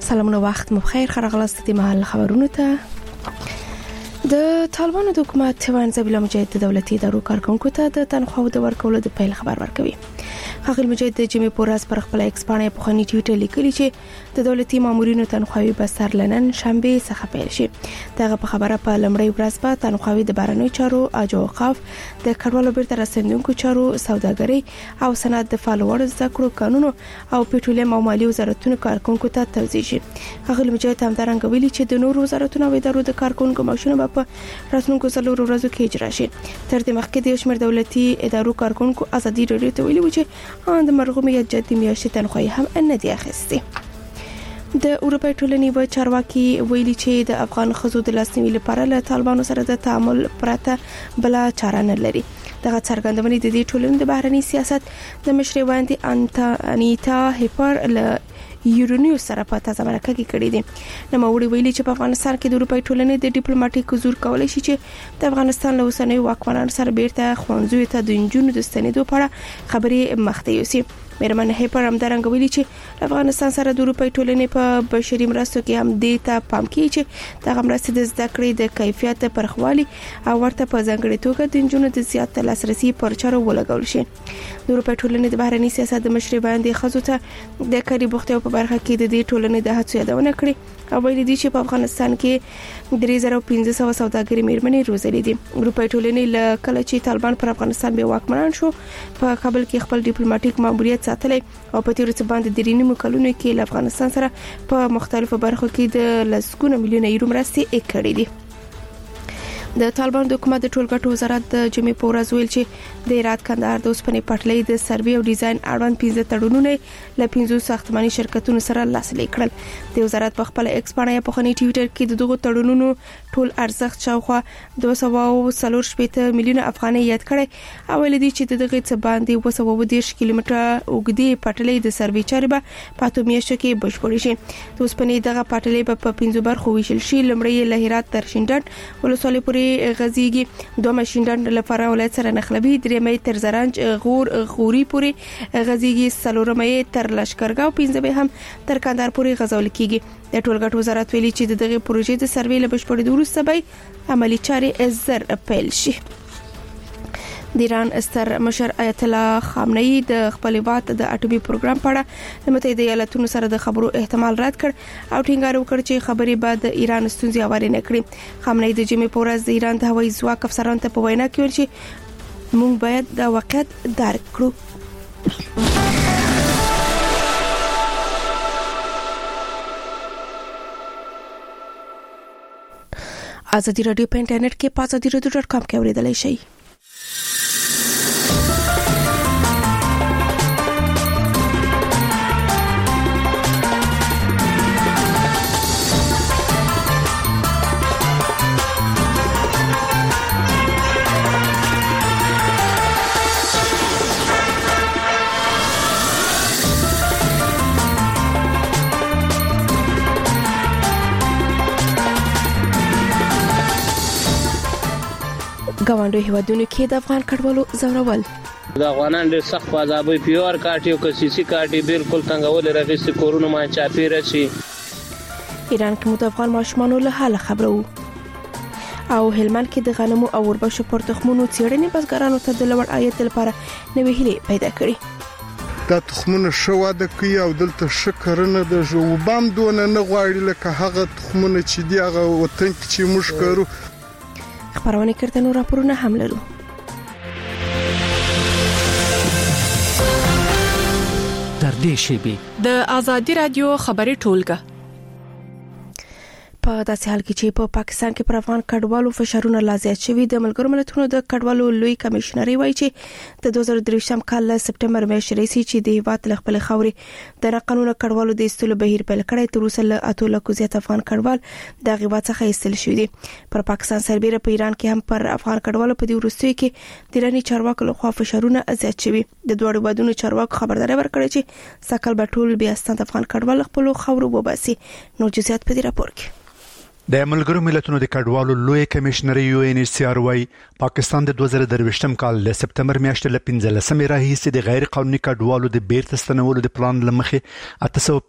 سلامونه وخت مو بخیر خرغلاست د محل خبرونه ته د طالبانو د حکومت وان زبیلا مجاهد د دولتي ادارو کارکونکو ته د تنخواو د ورکولو د پیل خبر ورکوي. خغل مجاهد د جمعې پورز پر خپل ایکس باندې په خني ټویټر لیکلی چې د دولتي مامورینو تنخواوي به سر لنن شنبه څخه پیل شي. دغه په خبره په لمړی ورځ په تنخواوي د بهرنیو چارو اوقاف د کډوالو بیرته رسندونکو چارو سوداګري او صنعت د فالوور ذکر قانونو او پټرولیم او مالی وزارتونو کارکونکو ته توزیع شي. خغل مجاهد هم درنګ ویلي چې د نورو وزارتونو او ادارو د کارکونکو معاشونه په راتلونکو څلورو ورځو کې اجرا شي. تر دې مخکې د شمیر دولتي ادارو کارکونکو ازادي راډیو ته ویلي و چې د مرغومیت جدي میاشتې تنخواهي هم نه دی اخیستي. د اروپای ټولنې و چارواکي ویلي چې د افغان خزو د لاسنیوي لپاره له طالبانو سره د تعامل پرته بل چاره نه لري. دغه څرګندونې د دې ټولنې د بهرنی سیاست د مشري وړاندې انیتا هیپر له یورونیو سره په تازه مرکه کې کړی دي. نوموړي ویلي چې په افغانستان کې د اروپای ټولنې د ډیپلوماټیک حضور کولای شي چې د افغانستان له اوسنۍ واکمنانو سره بیرته خوانځوي ته د انجونو د ستنېدو په اړه خبرې مخته یوسي. مېرمن هیپر هم درنګ ویلي چې افغانستان سره د اروپای ټولنې په بشري مرستو کې هم دې ته پام کوي چې د مرستې د زده کړې د کیفیت پرخوالي او ورته په ځانګړي توګه د انجونو د زیات لاسرسي پر چارو ولګول شي. د اروپای ټولنې د بهرنی سیاست د مشري باندې خزو ته د کاري بوختیو په برخه کې د دې ټولنې د هڅو یادونه کړې او ویلي دي چې په افغانستان کې 3500 سوداګري مېرمنې روزلې دي. اروپای ټولنې له کله چې طالبان پر افغانستان به واکمنان شو په کابل کې خپل ډیپلوماټیک ماموریت ساتلی او په تیر څه باندې د رینیمو کلونو کې له افغانستان سره په مختلفو برخو کې د لسګونه میلیونه یورو مرستې کړې دي. د طالبان د حکومت د ټولګټو وزارت د جمعې په ورځ ویل چې د هرات کندهار د اوسپنې پټلۍ د سروې او ډیزاین اړوند 15 تړونونه له 15 ساختماني شرکتونو سره لاسلیک کړل. د وزارت په خپل ایکس باندې په خني ټویټر کې د دغه تړونونو ټول ارزښت شاوخوا 240 میلیونه افغانۍ یاد کړي او ویل دي چې دغه څه باندې 210 کیلومتره اوږدې پټلۍ د سروې چارې به په میاشتو کې بشپړې شي. د اوسپنې دغه پټلۍ په 15 برخو ویشل شي. لمړی له هرات تر شینډنډ ولسوالۍ پورې غزيږي، دوه ماشینډنډ لپاره ولایت سره نخلبي، درېمې تر زرنج غوري پورې غزيږي، څلورمې تر لشکرګاو، پنځمې هم تر کندهار پورې غزول کیږي. د ټولګټ وزارت ویلي چې دغه پروژې د سروې له بشپړېدو وروسته به عملی چارې زر پیل شي. د ایران ستر مشر آیت الله خامنه‌ای د خپل هیواد د اټومي پروګرام په اړه د متحده ایالاتونو سره د خبرو احتمال رد کړ او ټینګار وکړ چې خبرې به د ایران ستونزې هوارې نه کړي. خامنه‌ای د جمعې په ورځ د ایران د هوایي ځواک افسرانو ته په وینا کې ویل چې موږ باید د واقعیت درک کړو. ازادي راډیو په انټرنیټ کې په azadieradio.com کې اوریدلای شئ. ګاونډي هیوادونو کې د افغان کډوالو زورول د افغانان ډېر سخت عذابوي، پیور کاټي او کسيسي کاټي بالکل څنګه راغسي کورونه ما چاپی راشي. ایران کې مو د افغان ماشومانو له حاله خبرو او هلمند کې د غنمو او وربشو پر تخمونو څېړنې بزګرانو ته د لوړ عاید لپاره نوې هیلې پیدا کړې. دا تخمونه شو واده کوي او دلته شکرنه د جوبام دونه نه غواړي لکه هغه تخمونه چې دی هغه وطن کې چې موږ کړو. خبرونه کړتنو راپورونه هم لرو. در دې شی د ازادي رادیو خبري ټولګه په داسې حال کې چې په پاکستان کې پر افغان کډوالو فشارونه لا زیات شوي. د ملګرو ملتونو د کډوالو لوی کمشنري وایي چې د 2023 کال له سپټمبر میاشتې راځي چې د هیواد له خپل خاورې د قانون کډوالو د استلو بهیر پیل کړی. تر اوسه له 8 لک زیات افغان کډوال د هیواد څخه استل شوي دي. پر پاکستان سربېره په ایران کې هم پر افغان کډوالو په دې وروستیو کې د ایراني چارواکو لخوا فشارونه زیات شوي. د دوه هیوادونو چارواکو خبرداري ورکړه چې سکل بټول بیا ستاسو افغان کډوال خپل خاورو وباسي. نو جزئیات په دې راپور کې د ملګرو ملتونو د کډوالو لوی کمشنر UNHCR وايي پاکستان د 2023م کال له سپتمبر میاشتې له 15مې راهیسې د غیر قانوني کډوالو د بیرته ستنولو د پلان لمخې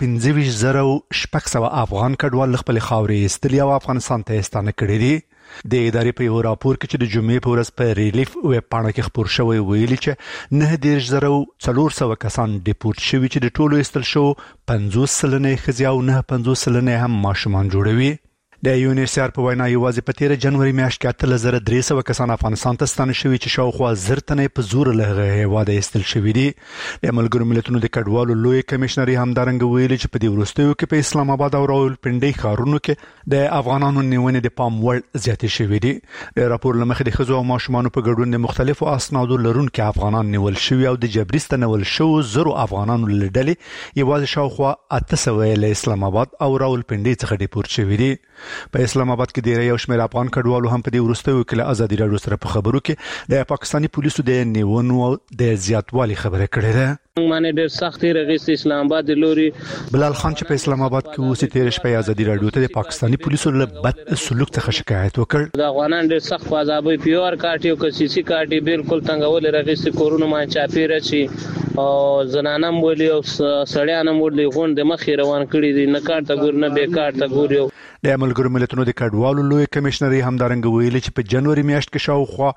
815,600 افغان کډوال خپل خاورې ایستلي او افغانستان ته ستانه کړي دي. د ادارې په یو راپور کې چې د جمعې په ورځ په ریلیف ویب پاڼه کې خپور شوی ویلي چې 9,400 کسان ډیپورت شوي چې د ټولو ایستل شو 50% ښځې او 950% هم ماشومان جوړوي. د UNHCR په وینا یوازې په 13 جنوري میاشت کې 8,300 کسان افغانستان ته ستانه شوي چې شاوخوا 1000 تنه په زور له هیواده ایستل شوي دي. د ملګرو ملتونو د کډوالو لوی کمشنر همدارنګه ویلي چې په دې وروستیو کې په اسلام آباد او راولپنډي ښارونو کې د افغانانو نیونې د پام وړ زیاتې شوي دي. د راپور لمخې د ښځو او ماشومانو په ګډون د مختلفو اسنادو لرونکو افغانان نیول شوي او د جبري ستنول شو زرو افغانانو لړلې یوازې شاوخوا 800 له اسلام آباد او راولپنډي څخه ډیپورت شوي دي. په اسلام آباد کې ډیری یو شمېر افغان کډوالو هم په دې وروستیو کې له ازادي راډیو سره په خبرو کې د پاکستاني پولیسو د نیونو د زیاتوالي خبره کړې ده. معنی ډېر سخت رغیس اسلام آباد لوري بلال خان چې په اسلام آباد کې اوسې 13 شپې ازادي راډیو ته د پاکستاني پولیسو له بد سلوک څخه شکایت وکړ. د افغانان ډېر سخت عذابوي پیور کاټي او کسيسي کاټي بالکل څنګه ول رغیس کورونه ما چاپیره شي او زنانم ولي او سړیانم ولي غون د مخې روان کړي دي نه کارته ګور نه به کارته ګور. د ملګرو ملتونو د کډوالو لوی کمشنر همدارنګه ویلي چې په جنوري میاشت کې شاوخوا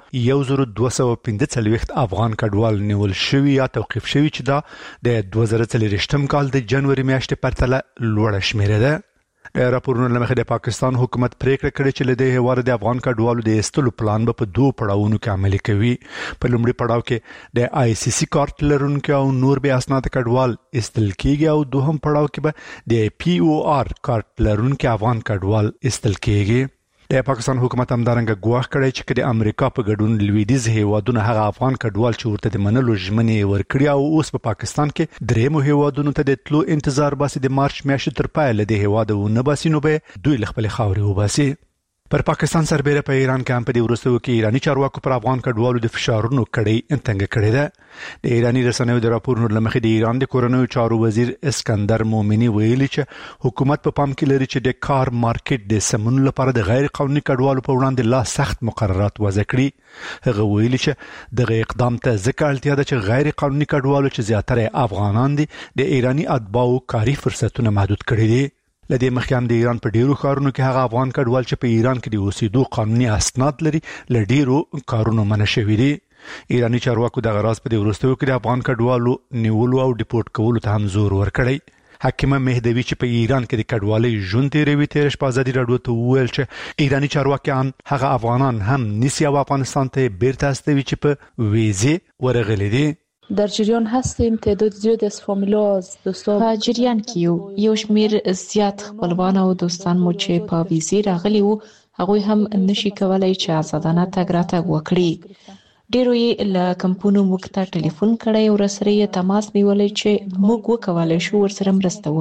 1245 افغان کډوال نیول شوي یا توقيف شوي چې دا د 2023م کال د جنوري میاشتې پرتله لوړه شمیره ده. راپورونه لمخې د پاکستان حکومت پریکړه کړې چې له دې هواره د افغان کډوالو د ایستلو پلان به په 2 پړاوونو کې عملي کوي. په لومړي پړاو کې د ICC کارت لرونکو او نور به اسناد کډوال ایستل کېږي او دوهم پړاو کې به د POR کارت لرونکو افغان کډوال ایستل کېږي. د پاکستان حکومت همدارنګه ګواښ کړی چې د امریکا په ګډون لویدیځ هیوادونو هغه افغان کډوال چې ورته د منلو ژمنې ورکړي او اوس په پاکستان کې درېمو هیوادونو ته د تلو انتظار باسي د مارچ میاشتې تر پایه له د هیواد نه باسي نو به دوی خپل خاورې وباسي. پر پاکستان سربېره په ایران کې هم په دې وروستیو کې ایرانی چارواکو پر افغان کډوالو د فشارونو کړي انتنګ کړي ده. د ایرانی رسنیو د راپورونو لمخې د ایران د کورنیو چارو وزیر اسکندر مومنی ویلي چې حکومت په پام کې لري چې د کار مارکیټ د سمون لپاره د غیر قانوني کډوالو په وړاندې لا سخت مقررات وضع کړي. هغه ویلي چې دغه اقدام ته ځکه اړتیا ده چې غیر قانوني کډوالو چې زیاتره افغانان دي د ایرانی اتباعو کاري فرصتونه محدود کړي دي. لدې مخکې هم د ایران په ډیرو ښارونو کې هغه افغان کډوال چې په ایران کې د اوسېدو قانوني اسناد لري له ډیرو کارونو منع شوي دي. ایرانی چارواکو دغه راز په دې وروستیو کې د افغان کډوالو نیولو او ډیپورت کولو ته هم زور ورکړی. حکیمه مهدوی چې په ایران کې د کډوالۍ ژوند تیروي 13 په ازادي راډیو ته وویل چې ایرانی چارواکیان هغه افغانان هم نیسي او افغانستان ته بیرته استوي چې په ویزه ورغلي دي. در جریان هستیم، تعداد زیاد از فامیلا از دوستان په جریان کې یو شمیر زیات خپلوان او دوستان مو چې په ویزې راغلي وو هغوی هم نشي کولای چې آزادانه تګ راتګ وکړي. ډیرو یې له کمپونو موږ ته ټلیفون کړی او سره یې تماس نیولی چې موږ وکولای شو ورسره مرسته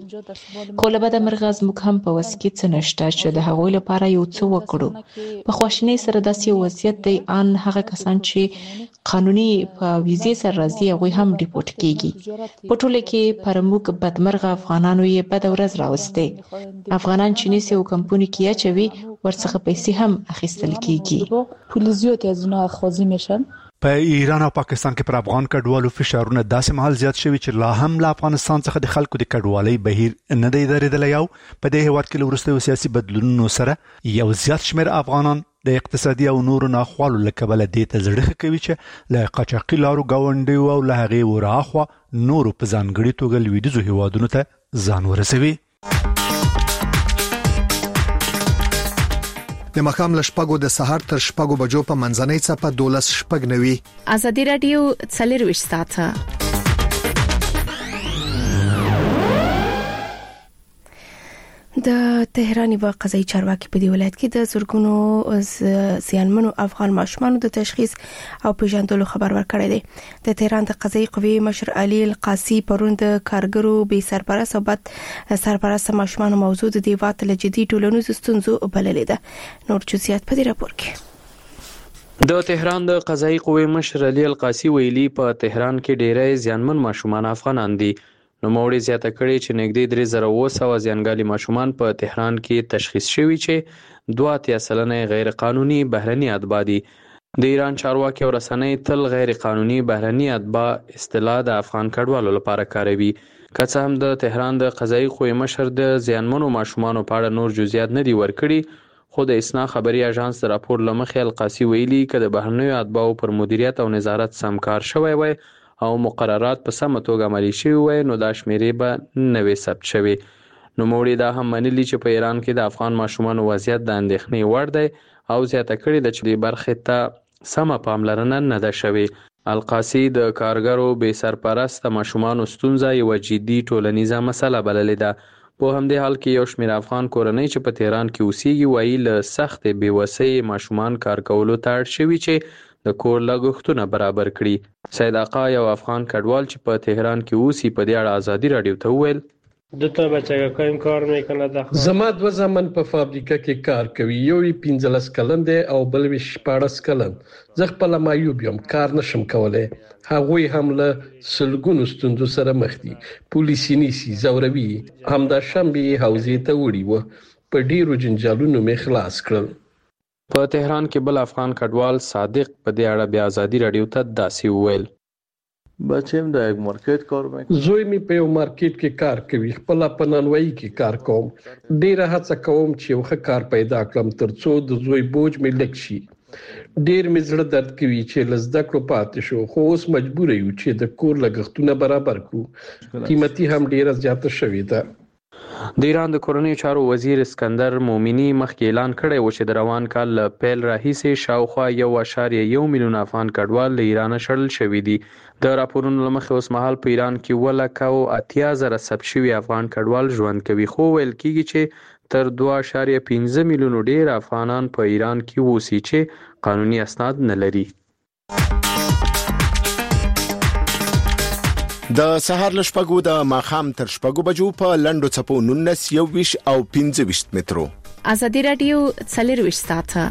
وکړو. خو له بده مرغه زموږ هم په وس کې څه نشته چې د هغوی لپاره یو څه وکړو. په خواشینۍ سره داسې وضعیت دی ان هغه کسان چې قانوني په ویزې سره راځي هغوی هم ډیپورت کیږي. په ټوله کې پر موږ بدمرغه افغانانو یې بد ورځ راوستې. افغانان چې نیسي او کمپونی کې اچوي ورڅخه پیسې هم اخیستل کیږي. پول زیات از اونها اخاذی میشن. په ایران او پاکستان کې پر افغان کډوالو فشارونه داسې مهال زیات شوي چې لا هم له افغانستان څخه د خلکو د کډوالۍ بهیر نه دی درېدلی او په دې هیواد کې له وروستیو سیاسي بدلونونو سره یو زیات شمېر افغانان د اقتصادي او نورو ناخوالو له کبله دې ته زړه ښه کوي چې له قاچاقي لارو ګاونډیو او له هغې وراخوا نورو په ځانګړي توګه لویدیځو هیوادونو ته ځان ورسوي. د مخام له شپږو د سحر تر شپږو بجو په منځنۍ څپه 12:09 ازادي رادیو 24 ساعته. د تهران یو قضایي چارواکي په دی ولایت کې د زورګونو زیانمنو افغان ماشومانو د تشخیص او پیژندلو خبر ورکړی دی. د تهران د قضایي قوې مشر علي القاسی پرون د کارګرو بې سرپرست او بد سرپرست ماشومانو موضوع د دیوات له جدي ټولنیزو ستونزو بللې ده. نور جزئیات په دې راپور کې. د تهران د قضایي قوې مشر علي القاسی ویلي په تهران کې ډېری زیانمن ماشومان افغانان دي. نوموړي زیاته کړې چې نږدې 3700 زیانګالي ماشومان په تهران کې تشخیص شوي چې 2.3% غیر قانوني بهرني اتباع دي. د ایران چارواکي او رسنۍ تل غیر قانوني بهرني اتباع اصطلاح د افغان کډوالو لپاره کاروي. که څه هم د تهران د قضایي قوې مشر د زیانمنو ماشومانو په اړه نور جزئیات نه دي ورکړي، خو د اسنا خبري اژانس د راپور لمخې القاسی ویلي چې د بهرنیو اتباعو پر مدیریت او نظارت سم کار شوی وای او مقررات په سمه توګه عملي شوي وای نو دا شمیرې به نه وي ثبت شوي. نوموړي دا هم منلي چې په ایران کې د افغان ماشومانو وضعیت د اندېښنې وړ دی او زیاته کړې ده چې دې برخې ته سمه پاملرنه نه ده شوې. القاسی د کارګرو بې سرپرسته ماشومانو ستونزه یوه جدي ټولنیزه مسله بللې ده. په همدې حال کې یو شمېر افغان کورنۍ چې په تهران کې اوسېږي وایي له سختې بېوسۍ ماشومان کار کولو ته اړ شوي چې د کور لګښتونه برابر کړي. سید آقا یو افغان کډوال چې په تهران کې اوسي په دې اړه ازادي راډیو ته وویل دته بچه کایم کار میکنه د زما 2 زامن په فابریکه کې کار کوي، یو 15 کلن دی او بل 14 کلن. زه خپل معیوب یم، کار نشم کولای. هغوی هم له سلګونو ستونزو سره مخ دي. پولیسي نیسي، زوروي. همدا شنبه حوزې ته وړي و، په ډیرو جنجالونو مې خلاص کړل. په تهران کې بل افغان کډوال صادق په دې اړه بیا ازادي راډیو ته داسې وویل بچم د یک مارکیټ کار میکنه. زوی می په یو مارکیټ کې کار کوي، خپل په نانوایی کې کار کوم. ډیره هڅه کوم چې یو ښه کار پیدا کړم ترڅو د زوی بوج می لږ شي. ډیر می زړه درد کوي چې لزده کړو پاتې شو، خو اوس مجبور یو چې د کور لګښتونه برابر کړو. قیمتي هم ډیره زیاته شوې ده. د ایران د کورنیو چارو وزیر اسکندر مومنی مخکې اعلان کړی و چې د روان کال له پیل راهیسې شاوخوا 1.1 میلیون افغان کډوال له ایران شړل شوي دي. د راپورونو له مخې اوس مهال په ایران کې 1,80,000 ثبت شوي افغان کډوال ژوند کوي، خو ویل کېږي چې تر 2.5 میلیونو ډیر افغانان په ایران کې اوسي چې قانوني اسناد نه لري. د سهار لشپګو د ماخام تر شپګو بجو په لندو چپو 19 21 او 25 مترو. ازادي رادیو 24 ساعته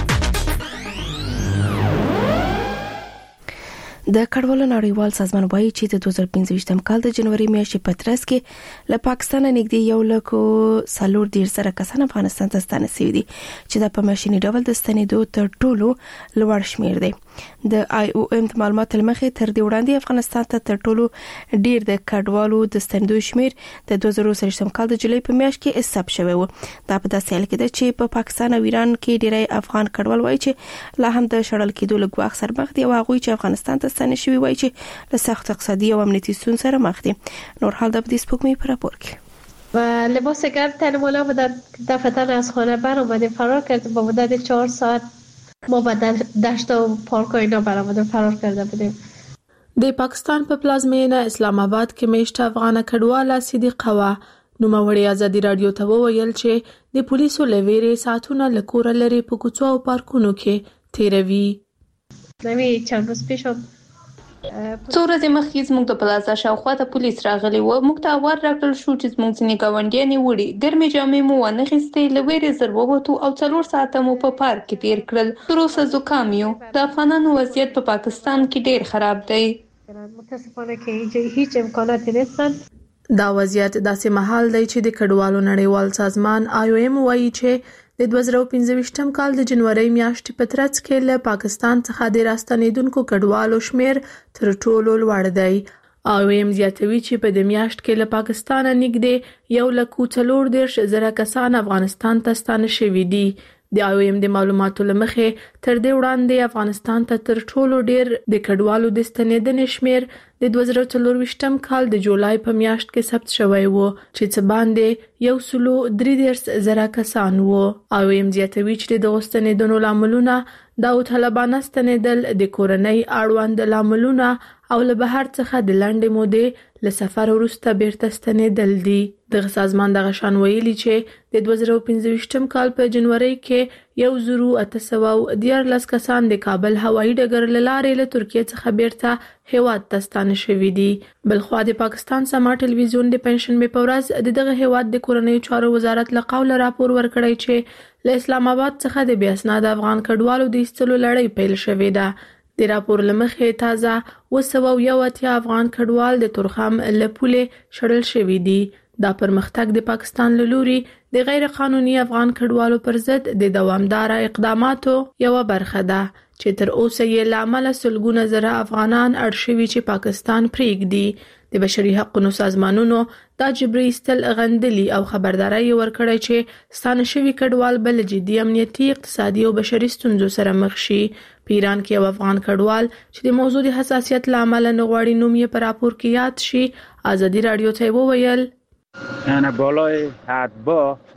د کډوالو نړیوال سازمان وایي چې د 2015 کال د جنوري میاشتې په ترڅ کې له پاکستان نږدې 1,40,000 کسان افغانستان ته ستانه شوي دي چې د پمشنی ډول د ستنېدو تر ټولو لوړ شمیر دی. د IOM د معلوماتو لمخې تر دې وړاندې افغانستان ته تر ټولو ډیر د کډوالو د ستنېدو شمیر د 2023 کال د جولای په میاشت کې حساب شوی و. دا په داسې حال کې ده چې په پاکستان او ایران کې ډیری افغان کډوال وایي چې لا هم د شړل کېدو له ګواښ سره مخ دي او هغوی چې افغانستان ته ستنې شوي وایي چې له سخت اقتصادي او امنیتي ستونزو سره مخ دي. نور حال د دې سپوږمۍ په راپور کې و لباس گرم تن مولا و در دفتر از خانه بر اومدیم فرار کردیم. با مدت 4 ساعت ما با دشت و پارک و اینا برآمدیم فرار کرده بودیم. د پاکستان په پلازمینه اسلام آباد کې میشت افغان کډواله صدیقه وا نوموړي ازادي رادیو ته وویل چې د پولیسو لویرې ساتونه لکور لري په کوڅو او پارکونو کې تیروي. نوی چند روز پیش څو ورځې مخکې زموږ د پلازا شاوخوا ته پولیس راغلي و. موږ ته اوار راکړل شو چې زموږ ځینې ګاونډیانې وړي ګرمې جامې مو وانخیستې، له ویرې زر ووتو او 4 ساعته مو په پارک کې تیر کړل. تر اوسه زکام یو. د افغانانو وضعیت په پاکستان کې ډیر خراب دی. متاسفانه کې هیڅ امکانات نشته. دا وضعیت داسې محل دی چې د کډوالو نړیوال سازمان IOM وایي چې د 2015 کال د جنوري میاشتې په ترڅ کې له پاکستان څخه د راستنېدونکو کډوالو شمیر تر ټولو لوړ دی. IOM زیاتوي چې په د میاشت کې له پاکستان نږدې 1,40,000 کسان افغانستان ته ستانه شوي دي. د IOM د معلوماتو لمخې تر دې وړاندې افغانستان ته تر ټولو ډیر د کډوالو د ستنېدنې شمیر د 2024 کال د جولای په میاشت کې ثبت شوی و چې څه باندې 1,33,000 کسان وو. IOM زیاتوي چې د ستنېدنو لاملونه داوطلبانه ستنېدل، د کورنۍ اړوند لاملونه او له بهر څخه د لنډې مودې له سفر وروسته بیرته ستنېدل دي. دغه سازمان دغه شان ویلي چې د 2015 کال په جنوري کې 1,814 کسان د کابل هوایي ډګر له لارې له ترکیه څخه بیرته هیواد ته ستانه شوي دي. بلخوا د پاکستان سما ټلویزیون د پنځشنبه په ورځ دغه هیواد د کورنیو چارو وزارت له قوله راپور ورکړی چې له اسلام آباد څخه د بیا اسناد افغان کډوالو د ایستلو لړۍ پیل شوې ده. د راپور لمخې تازه 280 افغان کډوال د تورخم لپولې شړل شوی دي. دا پرمختګ د پاکستان له لوري د غیر قانوني افغان کډوالو پر ضد د دوامدار اقداماتو یو برخه ده چې تر اوسه یې لامل سلګونه زره افغانان اړ شوي چې پاکستان پریږدي. د بشري حقوقو سازمانونو دا جبري استل غندلي او خبرداري ورکړی چې ستانه شوي کډوال بل جدي امنیتي اقتصادي او بشري ستونزو سره مخ شي. په ایران کې یو افغان کډوال چې د موضوع د حساسیت لامل نه غواړي نوم یې په راپور کې یاد شي ازادي رادیو ته وویل انا بالای حدبا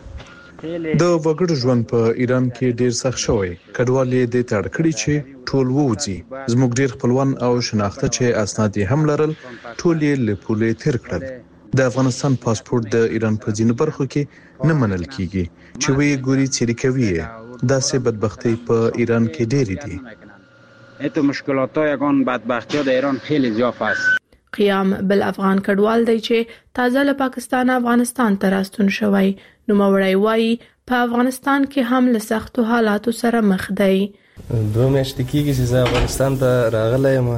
د وګړو ژوند په ایران کې ډیر سخت شوی. کډوال یې د تړ کړی چې ټول ووځي. زموږ ډیر خپلوان او شناخته چې اسناد یې هم لرل ټول یې له پولې تیر کړل. د افغانستان پاسپورت د ایران په ځینو برخو کې نه منل کیږي چې وی ګوري چې کوي. داسې بدبختی په ایران کې ډېری دي. ایتو مشکلات یگان بدبختی در ایران خیلی زیاد است. قیام بل افغان کډوال دی چې تازه له پاکستان افغانستان ته راستون شوی. نو مورای وای په افغانستان کې هم له سختو حالاتو سره مخ دی. 2 میاشتې کېږي چې افغانستان ته راغلی یم.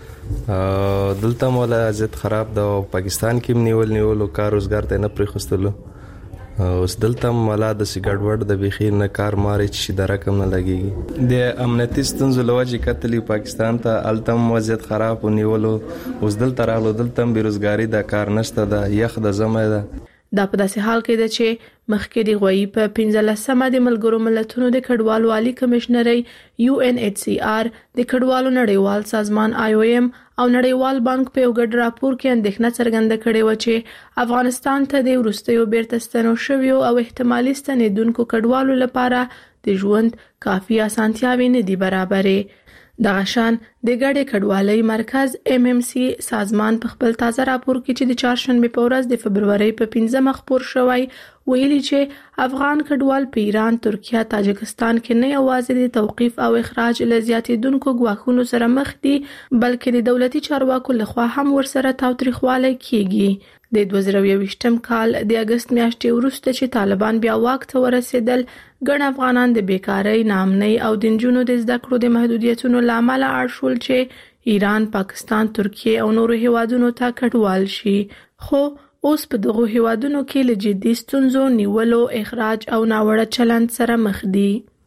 دلته مولا عزت خراب ده. پاکستان کې نیول کار روزګار ته نه پریخستلو. اوس دلته مولا د سیګړ د بخیر نه کار ماري چې د رقم نه لګيږي. د امنیتي ستونزو لوجه کتلی پاکستان ته التم وضعیت خراب ونیولو. اوس دلته راغلو دلته بیروزګاری د کار نشته ده. یخ د زمه ده. دا په داسې حال کې ده چې مخکې د غوي په 15مه د ملګرو ملتونو د کډوالو عالی کمشنري UNHCR د کډوالو نړیوال سازمان IOM او نړیوال بانک په یو ګډ راپور کې اندېښنه څرګنده کړې و چې افغانستان ته د وروستیو بیرته ستنو شویو او احتمالي ستنېدونکو کډوالو لپاره د ژوند کافي اسانتیاوې نه دي برابرې. دغه شان د ګډې کډوالۍ مرکز MMC سازمان په خپل تازه راپور کې چې د چهارشنبه په ورځ د فبرवरी په 15 خبر شوی ویلي چې افغان کډوال په ایران، ترکیه، تاجکستان کې نه یوازې د توقيف او اخراج له زیاتېدونکو ګواښونو سره مخ دي بلکې د دولتي چارواکو لخوا هم ورسره تاوتریخوالی کیږي. د 2021م کال د اگست میاشتې وروسته چې طالبان بیا واک ته ورسېدل ګڼ افغانان د بیکارۍ، ناامنۍ او د نجونو د زده کړو د محدودیتونو لامل اړ شول چې ایران، پاکستان، ترکیه او نورو هیوادونو ته کډوال شي. خو اوس په دغه هیوادونو کې له جدي ستونزو نیولو، اخراج او ناوړه چلند سره مخ دي.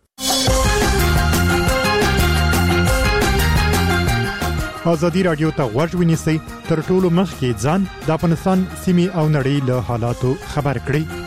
ازادي رادیو ته غوږ ونیسئ تر ټولو مخکې ځان د افغانستان سیمې او نړۍ له حالاتو خبر کړئ.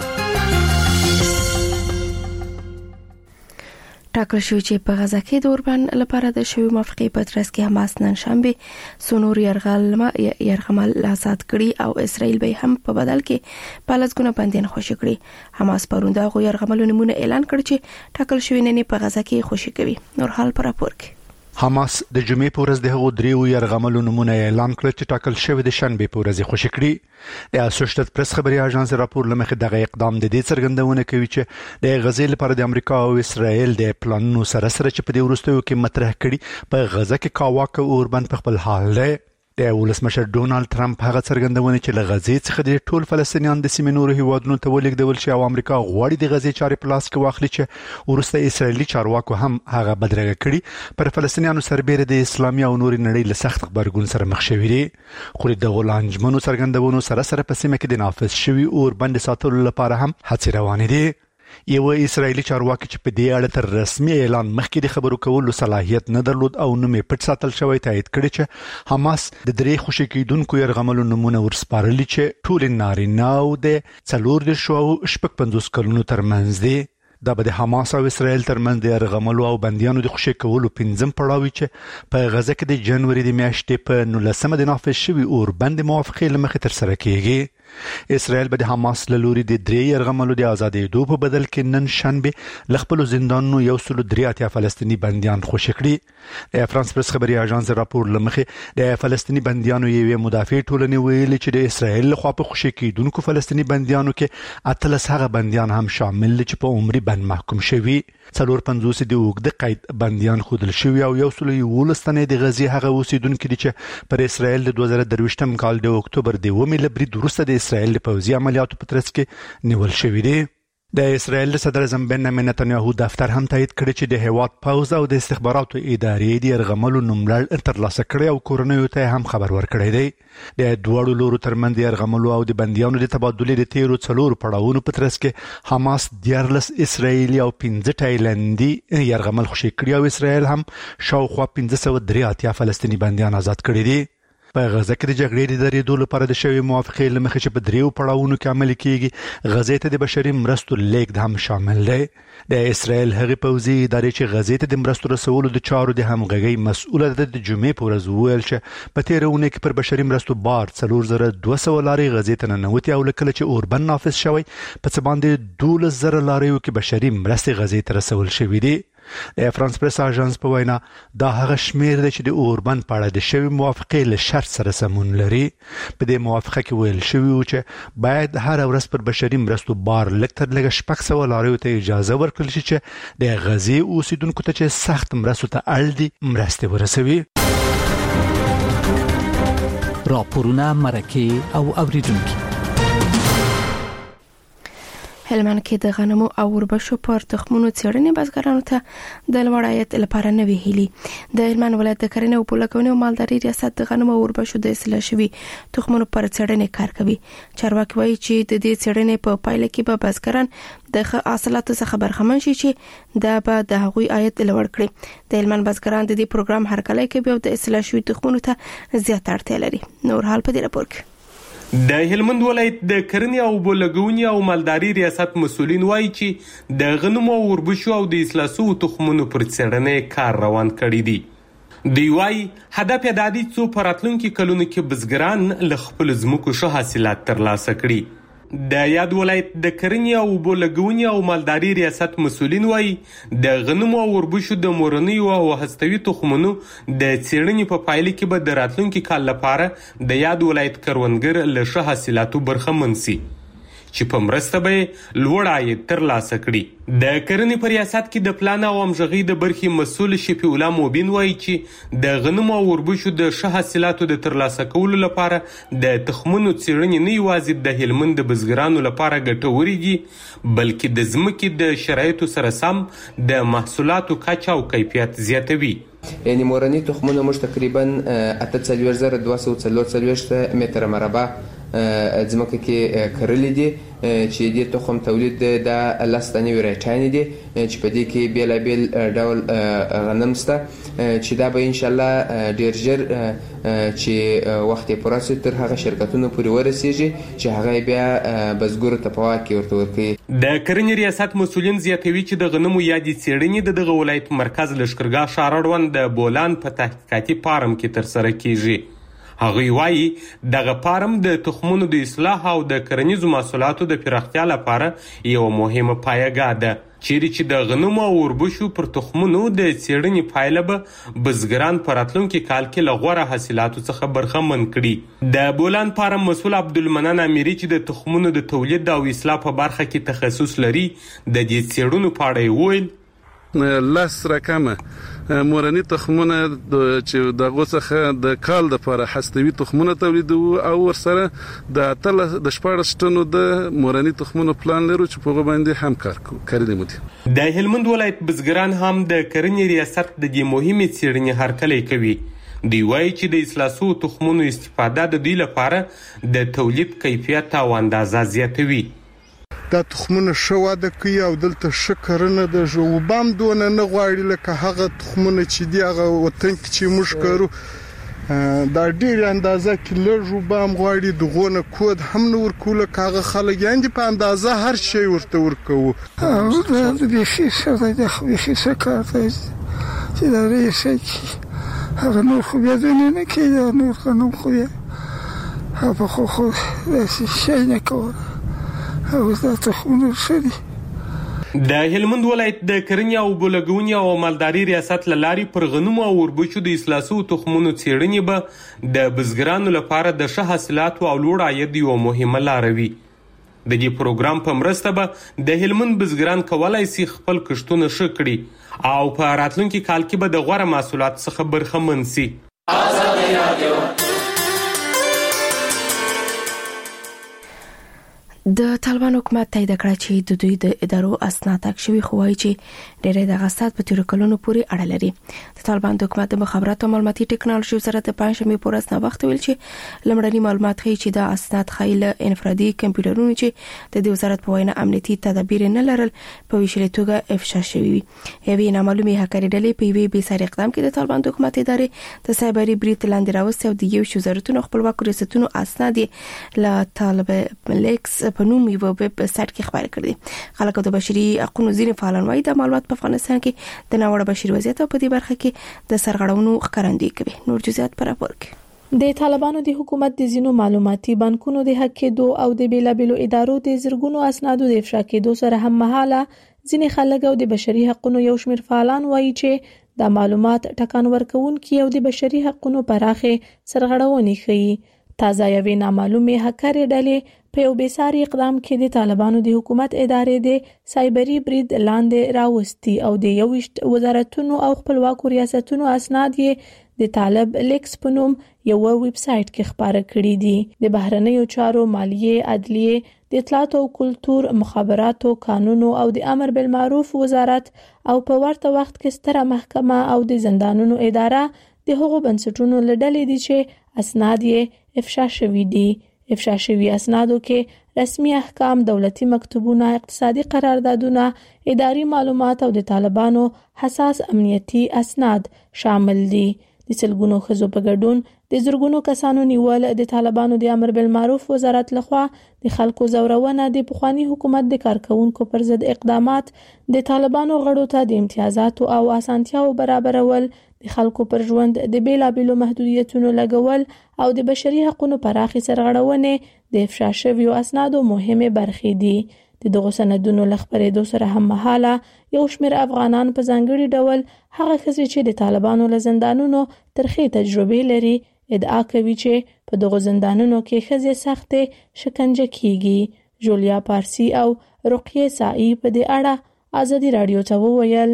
ټاکل شوی چې په غزا کې د اوربان لپاره د شوی موافقې په ترڅ کې حماس نن شنبه سونور يرغمل آزاد کړي او اسرائیل به هم په بدل کې پالسګونه باندې خوشی کړي. حماس پرونده غو يرغملو نمونه اعلان کړ چې ټاکل شوی نه په غزا کې خوشی کوي. نور حال پر راپور کې حماس د جمعې په ورځ د هغو دریو يرغملو نمونه اعلان کړ چې ټاکل شوی د شنبه په ورځ خوشی کړي. د اسوسییټډ پریس خبري اژانس راپور لمخې دغه اقدام د دې څرګندونه کوي چې د غزا لپاره د امریکا او اسرائیل د پلانونو سره چې په دې وروستیو کې مطرح کړي په غزا کې کاواک او اوربان په خپل حال دی. د ولسمشر ډونالد ټرمپ هغه څرګندونه چې له غزې څخه د ټول فلسطینیان د سیمې نورو هیوادونو ته ولېږدول شي او امریکا غواړي د غزې چارې په لاس کې واخلي چې ورسته اسرائیلي چارواکو هم هغه بدرګه کړي پر فلسطینیانو سربېره د اسلامي او نوري نړۍ له سخت خبرګون سره مخ شوي دي. خو د غولانجمنو څرګندونو سره په سیمه کې د نافذ شوی اور بند ساتلو لپاره هم هڅې روانې دي. یو اسرائیلي چارواکي چې په دې اړه تر رسمي اعلان مخکې د خبرو کولو صلاحیت نه درلود او نوم یې پټ ساتل شوی تایید کړی چې حماس د درې خوشی کېدونکو يرغملو نمونه ورسپارلي چې ټول نارینه او د 4 کلونو ترمنځ دي. دا به د حماس او اسرائیل ترمنځ د يرغملو او بنديانو د خوشی کولو 5م پړاوی چې په غزا کې د جنوري د میاشتې په 19مه د نافذ شوی اور بند موافقې لمخې تر سره کیږي. اسرائیل به د حماس له لوري د درې يرغملو د آزادېدو په بدل کې نن شنبه لخپل زندانونو 183 فلسطینی بنديان خوشی کړي. د فرانس پریس خبري اژانس راپور لمخې د فلسطینی بنديانو یوې مدافع ټولنې ویلي چې د اسرائیل لخوا په خوشی کېدونکو فلسطینی بنديانو کې 18 هغه بنديان هم شامل دي چې په عمري بند محکوم شوي. 450 د وګړي قید بنديان خودل شوی او 111 تنه د غزې هغه اوسیدونکو دي چې پر اسرائیل د 2023م کال د اکتوبر د 1 برید وروسته د اسرائیل په پوځي عملیاتو په ترڅ کې نیول شوی دي. د اسرایل صدر اعظم بنیامین نتنیاهو دفتر هم تایید کړی چې د هیواد پوز او د استخباراتو ادارې د يرغملو نوملړ ترلاسه کړی او کورنیو ته هم خبر ورکړی دی. د دوړو لورو ترمنځ د يرغملو او د بنديانو د تبادلې د تیرو 4 پړاوونو په ترڅ کې حماس 14 اسرایلی او 15 تایلندي يرغمل خوشي کړی او اسرایل هم شاوخوا 1583 فلسطینی بنديان آزاد کړی دي. په غزه کې د جګړې د درېدو لپاره د شوی موافقې لمخې چې په 3 پړاوونو کې عملي کیږي غزه ته د بشري مرستو لیږد هم شامل دی. د اسرایل هغه پوځي ادارې چې غزه ته د مرستو رسولو د چارو د همغږي مسؤله ده د جمعې په ورځ وویل چې په تیرونه کې پر بشري مرستو بار 4200 لارې غزه ته ننوتي او لکه چې اوربن نافذ شوی په څه باندې 12000 لارې کې بشري مرستې غزه ته رسول شوې دي. د فرانس پریس اژانس په وینا دا هغه شمیر دی چې د اوربن په اړه د شوی موافقې له شرط سره سمون لري. په دې موافقه کې ویل شوی و چې باید هر ورځ پر بشري مرستو بار لکتر لږ 600 لارې ته اجازه ورکړل شي چې د غزې اوسیدونکو ته چې سخت مرستو ته اړ دي مرستې ورسوي. راپورونه مرکه او اوریدونکو هلمند کې د غنمو او وربشو پر تخمونو څېړنې بزګرانو ته د لوړ عاید لپاره نوې هیلې. د هلمند ولایت د کرنې او پولکونې او مالدارۍ ریاست د غنمو او وربشو د اصلاح شوي تخمونو پر څېړنې کار کوي. چارواکي وایي چې د دې څېړنې په پایله کې به بزګران د حاصلاتو څخه برخمن شي چې دا به د هغوی عاید لوړ کړي. د هلمند بزګران د دې پروګرام هرکلی کوي او د اصلاح شوي تخمونو ته زیات اړتیا لري. نور حال په دې راپور کې د هلمند ولایت د کرنې او بولګونې او مالداري ریاست مسؤلین وایي چې د غنمو او وربشو او د اصلاح شوو تخمونو پر څېړنې کار روان کړی دی. دوی وایي هدف یې دا دی څو په راتلونکي کلونو کې بزګران له خپلو ځمکو ښه حاصلات ترلاسه کړي. د یاد ولایت د کرنې او بولګونې او مالداري ریاست مسؤلین وایي د غنمو او وربشو د مورنیو او هستوي تخمونو د څېړنې په پایله کې به د راتلونکي کال لپاره د یاد ولایت کروندګر له ښه حاصلاتو برخمن شي چې په مرسته به لوړ عاید ترلاسه کړي. د کرنې په ریاست کې د پلان او همغږۍ د برخې مسؤل شفیع الله موبین وایي چې د غنمو او وربشو د ښه حاصلاتو د ترلاسه کولو لپاره د تخمونو څېړنې نه یوازې د هلمند د بزګرانو لپاره ګټورې دي بلکې د ځمکې د شرایطو سره سم د محصولاتو کچه او کیفیت زیاتوي. یعنی مورنی تخمونه موږ تقریبا 8,444 متر مربع ځمکه کې کرلې دي چې د تخم تولید د لستنی ورټانی دي چې په دې کې بیلابل ډول غنم سته چې دا به ان شاء الله ډیر ژر چې وخت یې پوره شي تر هغه شرکتونو پورې ورسیږي چې هغه بیا بزګرو ته په واکه ورته ورکړي. د کرنې ریاست مسؤلین زیاتوي چې د غنمو یادې څېړنې د دغه ولایت مرکز لشکرګاه ښار اړوند د بولان په تحقیقاتي فارم کې ترسره کیږي. هغوی وایي دغه فارم د تخمونو د اصلاح او د کرنیزو محصولاتو د پراختیا لپاره یو مهمه پایګاه ده چیرې چې د غنمو او وربشو پر تخمونو د څېړنې پایله به بزګران په راتلونکي کال کې له غوره حاصلاتو څخه برخمن کړي. د بولان فارم مسؤل عبدالمنان امیري چې د تخمونو د تولید او اصلاح په برخه کې تخصص لري د دې څېړنو په اړه وویل لاس رقمه مورنی تخمونه چې د غوڅخه د کال د لپاره هستوي تخمونه تولیدو او ورسره د 14 ټنو د مورنی تخمونو پلان لرو چې په باندې هم کار کوي. د هلمند ولایت بزګران هم د کرنې ریاست د دې مهمه څېړنې هرکلی کوي. دوی وایي چې د اصلاح شوو تخمونو استفاده د دوی لپاره د تولید کیفیت او اندازه زیاتوي. دا تخمونه ښه واده کوي او دلته ښه کرنه د ژوبام دونه نه غواړي لکه هغه تخمونه چې دی هغه وطن کې چې موږ کارو دا ډېر اندازه کې لږ وبام غواړي دغونه کود هم نه ورکول کاغه خلک یاندې په اندازه هر شی ورته ورکو او د بيخي سره د بيخي سکار چې دا لري شي هغه نور خو بیا نه کېده نور خنوم خو بیا په خو داسې شي نه کوي او دا تخمونه شدي. د هلمند ولایت د کرنې او بولګونې او مالداري ریاست لارې پر غنمو او وربشو د اصلاح شوو تخمونو څېړنې به د بزګرانو لپاره د ښه حاصلاتو او لوړ عاید یوه مهمه لاره وي. د دې پروګرام په مرسته به د هلمند بزګران کولای شي خپل کښتونه ښه کړي او په راتلونکي کال کې به د غوره محصولاتو څخه برخمن شي. د طالبان حکومت تایید کړ چې د دوی د ادارو اسناد تک شوی خوای چې ډېر د غاستات په تیر کلونو پورې اړه لري. د طالبان د حکومت د مخابراتو او معلوماتي ټکنالوژي وزارت په پنځمه پورې اسناد وخت ویل چې لمړني معلومات ښیي چې د اسناد خایل انفرادي کمپیوټرونو چې د وزارت په وینا امنیتي تدابیر نه لرل په ویشلې توګه افشا شوی وي. هغوی نامعلومه هکري ډلې په وی بي سر اقدام کې د طالبان د حکومت ادارې د سایبري برید لاندې راوستي او د یو وزارتونو خپلواک ریاستونو اسناد له طالب لیکس په نوم یو ویب سایت کې خبرې کړې. خلکو د بشري حقوقو ځینې فعالان وايي د معلومات په افغانستان کې د ناوړه بشري وضعیت په دې برخه کې د سرغړونو ښکارندویي کوي. نور جزئیات پر راپور کې د طالبانو د حکومت د زینو معلوماتي بانکونو د حق کېدو او د بیلابلو ادارو د زرګونو اسنادو د افشا کېدو سره هم مهاله ځینې خلک او د بشري حقوقو یو شمېر فعالان وايي چې د معلومات ټکان ورکوونکي او د بشري حقوقو پراخه سرغړونې ښيي. تازه یوې نامعلومه هکري ډلې په یو بیساري اقدام کې د طالبانو د حکومت ادارې د سایبري برید لاندې راوستي او د یوشت وزارتونو او خپلواکو ریاستونو اسناد یې د طالب لیکس په نوم یو ویب سایت کې خبره کړې دي. د بهرنیو چارو، مالیې، عدلیه، د اطلاعات او کلتور، مخابراتو، قانونو او د امر بالمعروف وزارت او په ورته وخت کې ستره محکمه او د زندانونو اداره د هغو بنسټونو لړلې دي چې اسناد یې افشا شوي دي. افشا شوي اسنادو کې رسمي احکام، دولتي مکتوبونه، اقتصادي قراردادونه، اداري معلومات او د طالبانو حساس امنیتي اسناد شامل دي. د سلګونو ښځو په ګډون د زرګونو کسانو نیول د طالبانو د امر بالمعروف وزارت لخوا د خلکو زورونه د پخوانی حکومت د کارکونکو پر ضد اقدامات، د طالبانو غړو ته د امتیازاتو او اسانتیاو برابرول، د خلکو پر ژوند د بیلابلو محدودیتونو لګول او د بشري حقوقو پراخي سرغړونې د افشا شویو اسنادو مهمه برخې دي. د دغه سندونو لخبرېدو سره هم مهاله یو شمېر افغانان په ځانګړي ډول هغه ښځې چې د طالبانو له زندانونو ترخې تجربې لري ادعا کوي چې په دغه زندانونو کې ښځې سختې شکنجه کیږي. جولیا پارسی او رقیه سائی په دې اړه ازادي رادیو ته وویل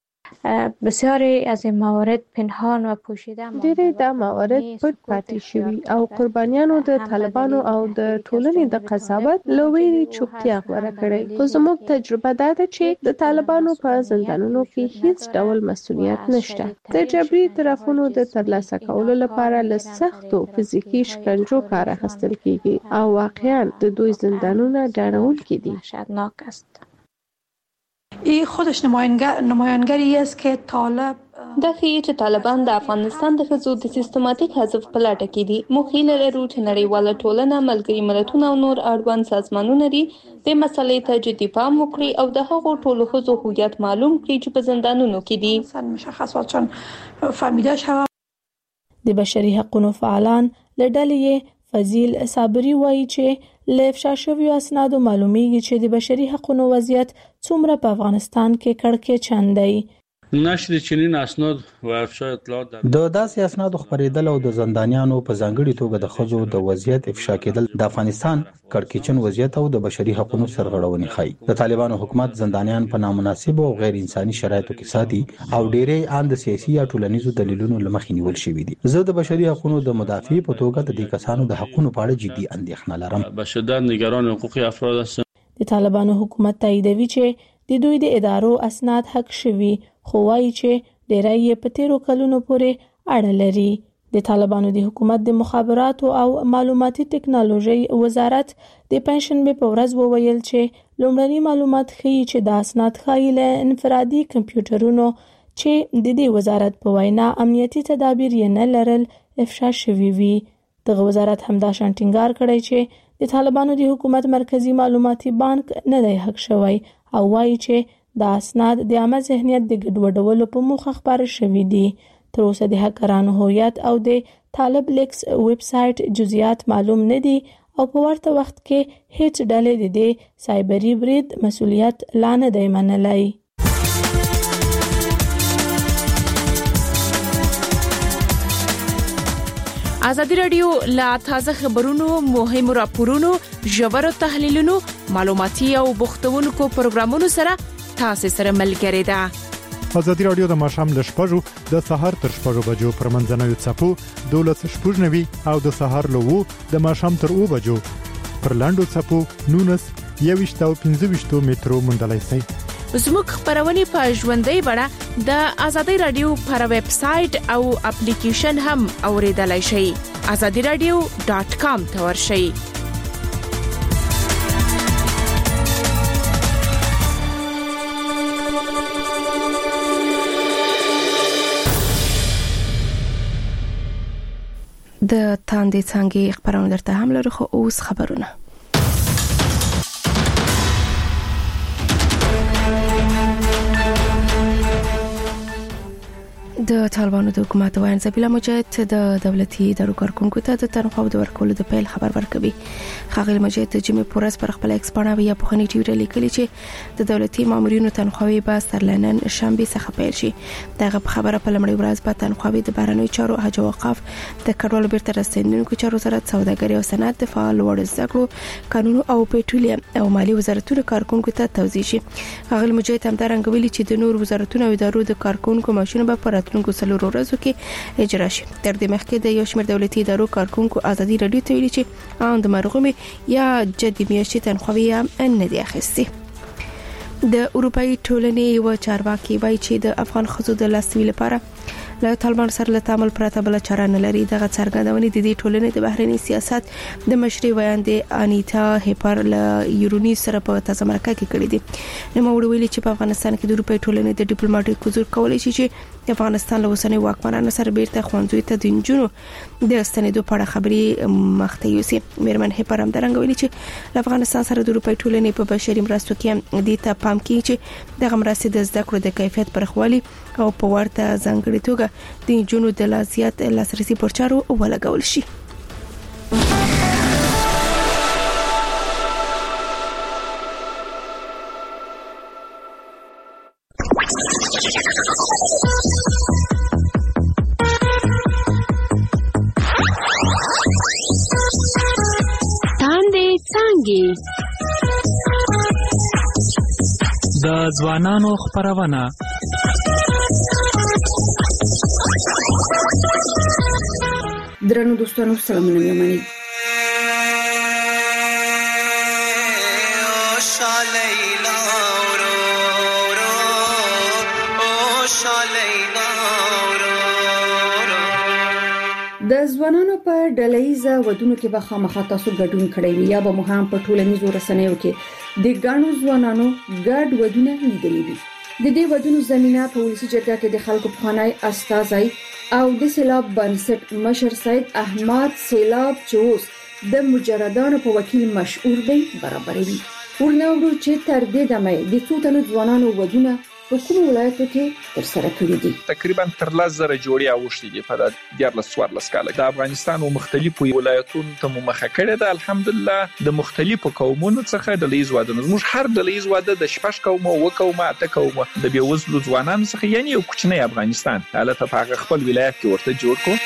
بسیاری از این موارد پنهان و پوشیده ډېری دا موارد پټ پاتې شوي او قربانیانو د طالبانو او د ټولنې د قضاوت له ویرې چوپتیا غوره کړې. خو زموږ تجربه دا ده چې د طالبانو په زندانونو کې هیڅ ډول مسؤلیت نشته. د جبري اعترافونو د ترلاسه کولو لپاره له سختو فزیکي شکنجو کار اخیستل کیږي او واقعا د دوی زندانونه ډارونکي دي. وحشتناک است. این خودش نمایانگری است که طالب دا ښیي چې طالبان د افغانستان د ښځو د سیستماتیک حذف په لټه کې دي. موږ هیله لرو چې نړیواله ټولنه، ملګري ملتونه او نور اړوند سازمانونه دې مسلې ته جدي پام وکړي او د هغو ټولو ښځو هویت معلوم کړي چې په زندانونو کې دي. مشخصات چون فهمیده شود. د بشري حقوقو فعالان له ډلې فضیل صابری وایي چې له افشا شویو اسنادو معلومیږي چې د بشري حقوقو وضعیت څومره په افغانستان کې کړکېچن دی. نشر چنین اسناد و افشا اطلاعات د داسې اسنادو خبرېدل او د زندانیانو په ځانګړي توګه د ښځو د وضعیت افشا کېدل د افغانستان کړکېچن وضعیت او د بشري حقوقو سرغړونې ښيي. د طالبانو حکومت زندانیان په نامناسب او غیر انساني شرایطو کې ساتي او ډېرې ان د سیاسي یا ټولنیزو دلیلونو لمخې نیول شوي دي. زه د بشري حقوقو د مدافع په توګه د دې کسانو د حقوقو په اړه جدي اندېښنه لرم. به شدت نگران حقوق افراد هستم. د طالبانو حکومت تاییدوي چې د دوی د ادارو اسناد حق شوي، خو وایي چې ډېری یې په تیرو کلونو پورې اړه لري. د طالبانو د حکومت د مخابراتو او معلوماتي ټکنالوژي وزارت د پنځشنبه په ورځ وویل چې لومړني معلومات ښیي چې د اسناد ښایي له انفرادي کمپیوټرونو چې د دې وزارت په وینا امنیتي تدابیر یې نه لرل افشا شوي وي. دغه وزارت همدا شان ټینګار کړی چې د طالبانو د حکومت مرکزی معلوماتي بانک نه دی حق شوی او وایي چې د اسناد د عامه ذهنیت د ګډوډولو په موخه خبره شوي دي. تر اوسه د هکرانو هویت او د طالب لیکس ویب سایت جزئیات معلوم نه دي او په ورته وخت کې هیڅ ډلې د دې سایبري برید مسؤلیت لا نه دی منلی. ازادي رادیو لا تازه خبرونو، مهمو راپورونو، ژورو تحلیلونو، معلوماتي او بوختونکو پروګرامونو سره تاسو سره ملګری ده. ازادي رادیو د ماښام ل 6:00 د سهار تر 6:00 بجو پر منځنوي څپو 12:90 او د سهار له 2 د ماښام تر 2 بجو پر لاندو صفو 19 21 او 25 مترو مندلای سي. زموږ خبرونه په ژوندۍ بڼه د ازادي رادیو پر ویب سټ او اپلیکیشن هم اوریدلای شئ. azadiradio.com ته ورشئ. د تاندې څنګه خبرونه درته هم لرو خو اوس خبرونه. د طالبانو د حکومت وایي زبیلا مجاهد د دولتي ادارو کارکونکو ته د تنخواو د ورکولو د پیل خبر ورکوي. خاغلی مجاهد د جمعې پورس پر خپل ایکس باندې یا په خني ټویټر لیکلی چې د دولتي مامورینو تنخواوي به سرلنن شنبه څخه پیل شي. دغه خبره په لمړی ورځ په تنخواوي د بهرنیو چارو حج وقاف د کډوالو بیرته راستنیدونکو چارو وزارت سوداګري او صنعت د فعال وړ زګړو قانون او پېټرولیم او مالی وزارتونو کارکونکو ته توضیح شي. خاغلی مجاهد هم دا رنګ ویلي چې د نور وزارتونو او ادارو د کارکونکو ماشونه به پر راتلونکو سلورو ورځو کې اجرا شي. تر دې مخکې د یو شمېر دولتي ادارو کارکونکو ازادي رادیو ته ویلي چې ان د مرغومي یا جدي میاشتې تنخواهي نه دی اخیستي. د اروپאי ټولنې یو چارواکي وایي چې د افغان خزو د لاسوي لپاره له طالبان سره له تعامل پرته بل چاره نه لري. دغه څرګندونې د دې ټولنې د بهرنی سیاست د مشري ویاندې انیتا هیپر له یورونی سره په تازه مرکه کې کړې دي. نو موږ ویلي چې په افغانستان کې د اروپאי ټولنې د ډیپلوماټیک حضور کولای شي چې د افغانستان له اوسنۍ واکمنانو سره بیرته خوندوي ته د انجونو د ستنېدو په اړه خبري مخته یوسي. میرمن هیپر هم درنګ ویلي چې د افغانستان سره د اروپאי ټولنې په بشري مرستو کې د ته پام کوي چې د مرستې د زده کړو د کیفیت پرخوالي او په ورته ځانګړي توګه د انجونو د لاسیات لاسرسي پر چارو ولګول شي. تاندې څنګه د ځوانانو خبرونه درنو دوستانو سلامونه یمنی. د ځوانانو په ډلهیزه ودونو کې به خامخا تاسو ګډون کړئ یا به مهم په ټولنیزو رسنیو کې د ګڼو ځوانانو ګډ ودونه لیدلې دي. د دې ودونو زمينه په ولسی جرګه کې د خلکو پخوانی استازي او د سیلاب بنسټ مشر سید احمد سیلاب چوس د مجردانو په وکیل مشهور دی برابروي. ورنوړو چې تر دې دمه د څو تنو ځوانانو ودونه په کوم ولایتو کې ترسره کړي دي. تقریبا تر 10,000 جوړې اوښتې دي په 14 کال د افغانستان او مختلفو ولایتونو ته مخه کړې ده. الحمدلله د مختلفو قومونو څخه د لیز واده زموږ هر د لیز واده د شپږ قومه او قومه اته قومه د بیوزلو ځوانانو څخه یعنی یو کوچنی افغانستان حالت په خپل ولایت کې ورته جوړ کو.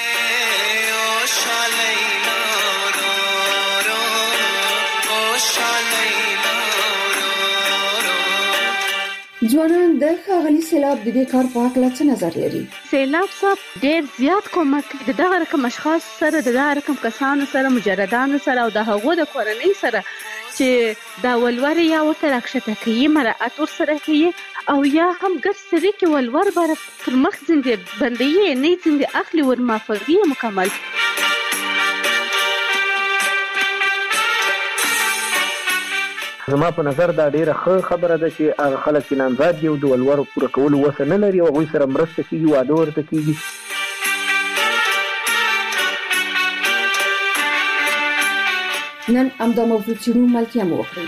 ځوانان د ښاغلي سیلاب د دې کار په اړه څه نظر لري؟ سیلاب صاحب ډېر زیات کومک د دغه رقم اشخاص سره د دغه رقم کسانو سره مجردانو سره او د هغو د کورنۍ سره چې دا ولور یا ورته راکشته کوي مراعات ور سره کوي او یا هم ګر سره کې ولور بر پر مخ زنده بندي نه زنده اخلي ور مافوي مکمل. زما په نظر دا ډیره ښه خبره ده چې هغه خلک چې نامزاد دي او د ولور پوره کولو وسه نه لري او هغوی سره مرسته کیږي واده ورته کیږي. نن همدا موضوع څیړو ملتیا مو وکړئ.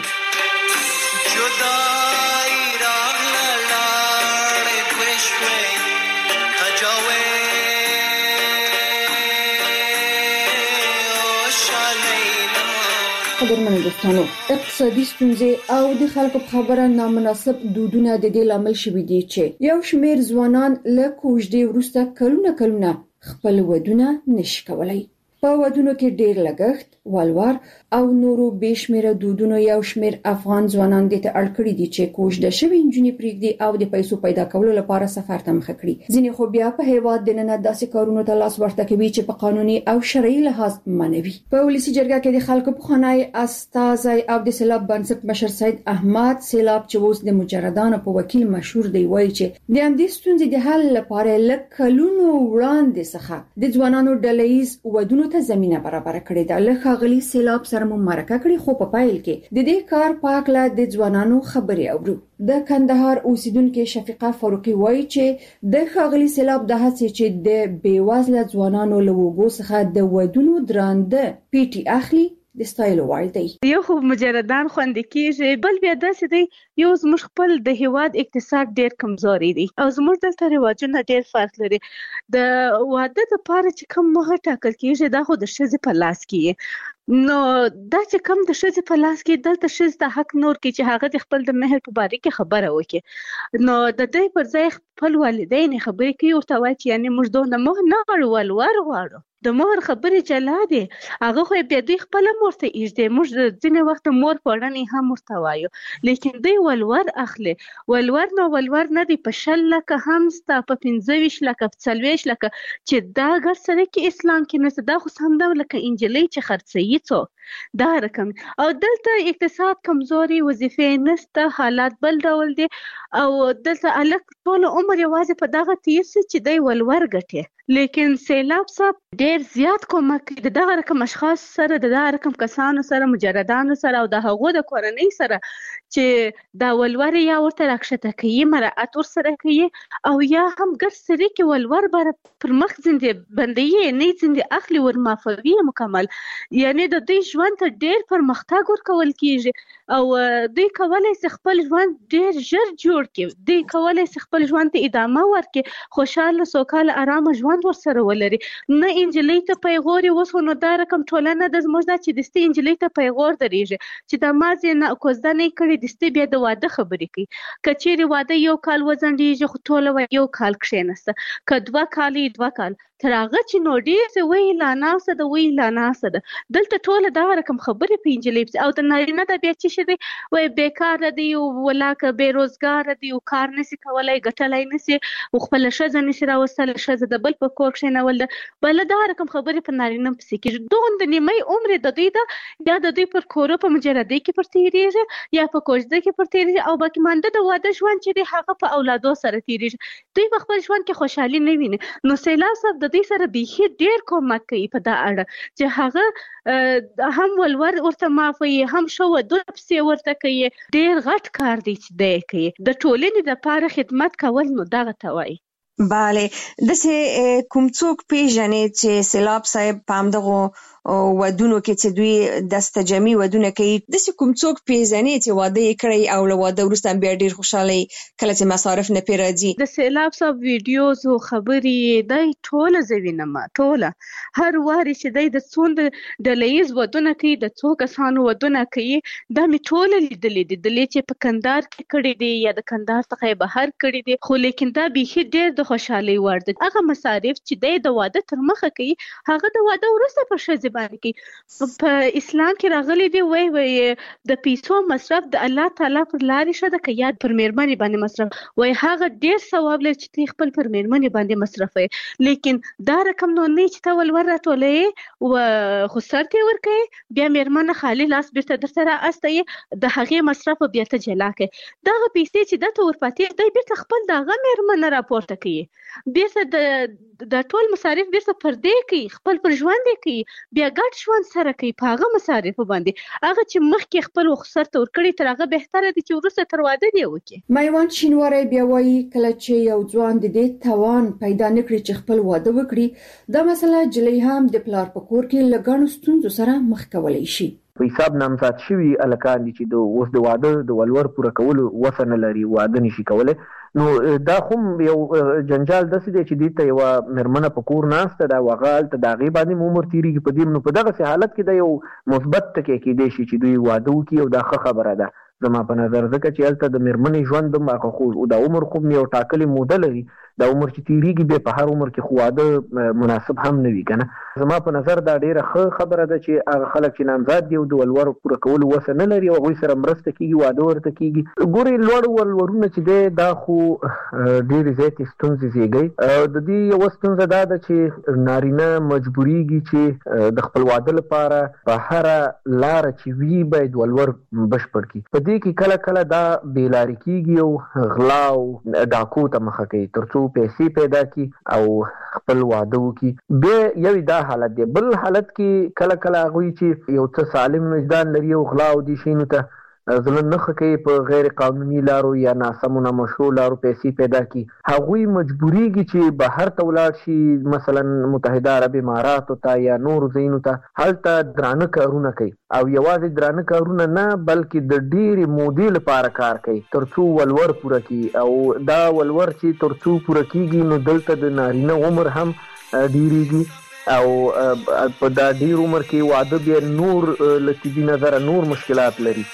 قدرمنو دوستانو اقتصادي ستونزې او د خلکو په خبره نامناسب دودونه د دې لامل شوي دي چې یو شمېر ځوانان له کوژدې وروسته کلونه خپل ودونه نشي کولای. په ودونو کې ډیر لګښت، ولور او نورو بشمیره دودونو یو شمیر افغان ځوانان د ته اړکړي دي چې کوژده شوی انجونی پریږدي او د پیسو پیدا کولو لپاره سفر ته مخ کړي. ځینې خو بیا په هیواد د نن داسې کارونو ته لاس ورته کوي چې په قانوني او شرعي لحاظ منوي. په ولسی جرګه کې د خلکو په خنای استازي او د سیلاب بنسټ مشر سید احمد سیلاب چې اوس د مجردانو په وکیل مشهور دی وایي چې د همدې ستونزې د حل لپاره لکلونو وړاندې څخه د ځوانانو ډلهیز ودونو ته زمينه برابر کړې ده. له ښاغلي سیلاب سره مو مرکه کړې، خو په پایل کې د دې کار پاکله د ځوانانو خبرې اورو. د کندهار اوسیدونکو شفیقه فاروقي وایي چې د ښاغلي سیلاب د هڅې چې د بیوازله ځوانانو له وګو څخه د ودونو درانده پیټي اخلي د ستایلو وړ دی. یو خو مجردان خوند کیږي، بل بیا داسې دی یو زموږ خپل د هیواد اقتصاد ډیر کمزوري دی او زموږ دلته رواجونه ډیر فرق لري. د واده لپاره چې کوم مهر ټاکل کیږي دا خو د ښځې په لاس کې، نو دا چې کوم د ښځې په لاس کې دلته ښځې ته حق نور کې چې هغه د خپل د مهر په باره کې خبره وکړي. نو د دې پر ځای خپل والدین خبرې کوي ورته وایي چې یعنی موږ دونه مهر نه غواړو، ولور غواړو. د مهر خبرې جلا دي، هغه خو بیا دوی خپل مور ته ایږدي. موږ ځینې وخت مور پړنې هم ورته وایو، لیکن دوی ولور اخلي. ولور نو ولور نه دی په 100 لکه هم ستا په 25 لکه په 40 لکه چې دا ګر سره کې اسلام کې نشته. دا خو سم ده لکه انجلۍ چې خرڅوي څوک دا رقم. او دلته اقتصاد کمزوري، وظیفې نشته، حالات بل ډول دي او دلته الک ټول عمر یوازې په دغه تیر سي چې دی ولور ګټي. لیکن سیلاب صاحب ډیر زیات کومک د دغه رقم اشخاص سره، د دغه رقم کسانو سره، مجردانو سره او د هغو د کورنۍ سره چې دا ولور یا ورته راکښته کوي، مراعات ورسره کوي او یا هم ګډ سری کې ولور بر پر مخ زنده بندي نه زنده اخلي ورمافوي مکمل. یعنی د دوی ژوند ته ډیر پرمختګ ورکول کیږي او دوی کولای شي خپل ژوند ډیر ژر جوړ کړي. دوی کولای شي خپل ژوند ته ادامه ورکړي، خوشاله سوکاله آرام ژوند ورسره ولري. نه انجلۍ ته پیغور وسو نو دا رقم ټولنه د زموږ د چې دستي انجلۍ ته پیغور درېږي چې د مازه نه کوزده نه کړي دستي بیا د واده خبرې کوي. کچېری واده یو کال وزنډیږي خو ټوله یو کال کښینسته، که 2 کال تر هغه چې نو ډیر څه وی لاناسه د وی لاناسه ده. دلته ټوله دا رقم خبرې په انجلۍ او د نارینه د بیا چې شي وای بیکار دی او ولاکه بیروزګار دی او کار نسی کولای، ګټلای نسی او خپل شزه نسی راوستل، شزه د بل په کور کښینول ده. بل دا رقم خبرې په نارینه پسې کېږي. دوه د نیمه عمر د دوی ده یا د دوی پر کورو په مجردي کې پر تیریږي یا په کوژده کې پر تیریږي او باقي مانده د واده ژوند چې دی هغه په اولادو سره تیریږي. دوی په خپل ژوند کې خوشحالي نه ویني. نو سیلاب صاحب د دې سره بیخي ډیر کومک کوي په دا اړه چې هغه هم ولور ورته معافوي، هم شو ودونه پسې ورته کوي. ډیر غټ کار دی چې دی کوي. د ټولنې لپاره خدمت کول نو دغه ته وایي. bale دسه کوم څوک پیژنې چې سیلاب صاحب پام دغه ودونو کې چې دوی دستجمی ودونه کوي، دسه کوم څوک پیژنې چې واده کړی او له واده وروسته بیا ډیر خوشاله کله چې مصارف نه پیراځي. د سیلاب صاحب ویډیوز او خبرې دای ټوله زوینه ټوله هر واري چې د څوند ډلېز ودونه کوي، د څو کسانو ودونه کوي، دا می ټوله لیدلې دي. د لې چې په کندهار کې کړي دي یا د کندهار څخه بهر کړي دي، خو لیکن دا به ډیر د خوشحالي ور دي. هغه مصارف چې د واده تر مخه کوي هغه د واده وروسته په شذ باندې په اسلام کې راغلي دی. وای د پیسو مصرف د الله تعالی پر لارې شه د کياد پر مېرمنې باندې مصرف، وای هغه ډیر ثواب لري چې خپل پر مېرمنې باندې مصرفي. لیکن دا رقم نو نه چې تول ور راټولې او خسرته ورکې بیا مېرمنه خالی لاس بیرته درته راستي د هغه مصرف بیا ته جلا کې. دا پیسې چې د تور پاتې دی بیرته خپل دغه مېرمنه راپورته کوي، بیرته د ټول مصارف بیرته پر دې کوي، خپل پر ژوند کوي، بیا ګډ ژوند سره کوي په هغه مصارف باندې. هغه چې مخکې خپل خسرته ورکړي تر هغه بهتره دي چې ورسره تر واده دی وکي. میوان شینواری بیا وایي کله چې یو ځوان د دې توان پیدا نکړي چې خپل واده وکړي، دا مسله جلې هم د پلار په کور کې لګانو ستونزو سره مخ کولای شي. په حساب نامزاد شوي الکان دي چې د اوس د واده د ولور پوره کولو وسه نه لري، واده نشي کولای. نو دا هم یو جنجال داسې دی چې دې ته یوه مېرمنه په کور ناسته ده، هغه هلته د هغې باندې عمر تېرېږي په دې. نو په دغسې حالت کې دا یو مثبت ټکی کېدی شي چې دوی واده وکړي او دا ښه خبره ده زما په نظر، ځکه چې هلته د مېرمنې ژوند هم هغه خو د عمر خو یو ټاکلې موده لري دا عمر چې تیریږي به په هر عمر کې خو واده مناسب هم نه وي کنه. زما په نظر دا ډیره ښه خبره ده چې هغه خلک چې نامزاد دي او د ولور پوره کولو وس نه لري او هغوی سره مرسته کیږي واده ورته کیږي. ګوري لوړ ولورونه چې دی دا خو ډېرې زیاتې ستونزې زیږوي. د دې یوه ستونزه دا ده چې نارینه مجبوریږي چې د خپل واده لپاره په هره لاره چې وي باید ولور بشپړ کړي. په دې کې کله کله دا بېلارې کیږي او غلا او ډاکو ته مخه کوي تر څو پیسې پیدا کړي او خپل واده وکړي. بیا یو دا حالت دی. بل حالت کې کله کله هغوی چې یو څه سالم وجدان لري او غلا او دې شیانو ته زړه نه ښه کوي په غیر قانوني لارو یا ناسمو نامشروع لارو پیسې پیدا کړي، هغوی مجبوریږي چې بهر ته ولاړ شي، مثلا متحده عرب اماراتو ته یا نورو ځایونو ته، هلته درانه کارونه کوي او یوازې درانه کارونه نه بلکې د ډېرې مودې لپاره کار کوي تر څو ولور پوره کړي. او دا ولور چې تر څو پوره کېږي نو دلته د نارینه عمر هم ډېرېږي او په دا ډېر عمر کې واده بیا نور له طبي نظره نور مشکلات لري.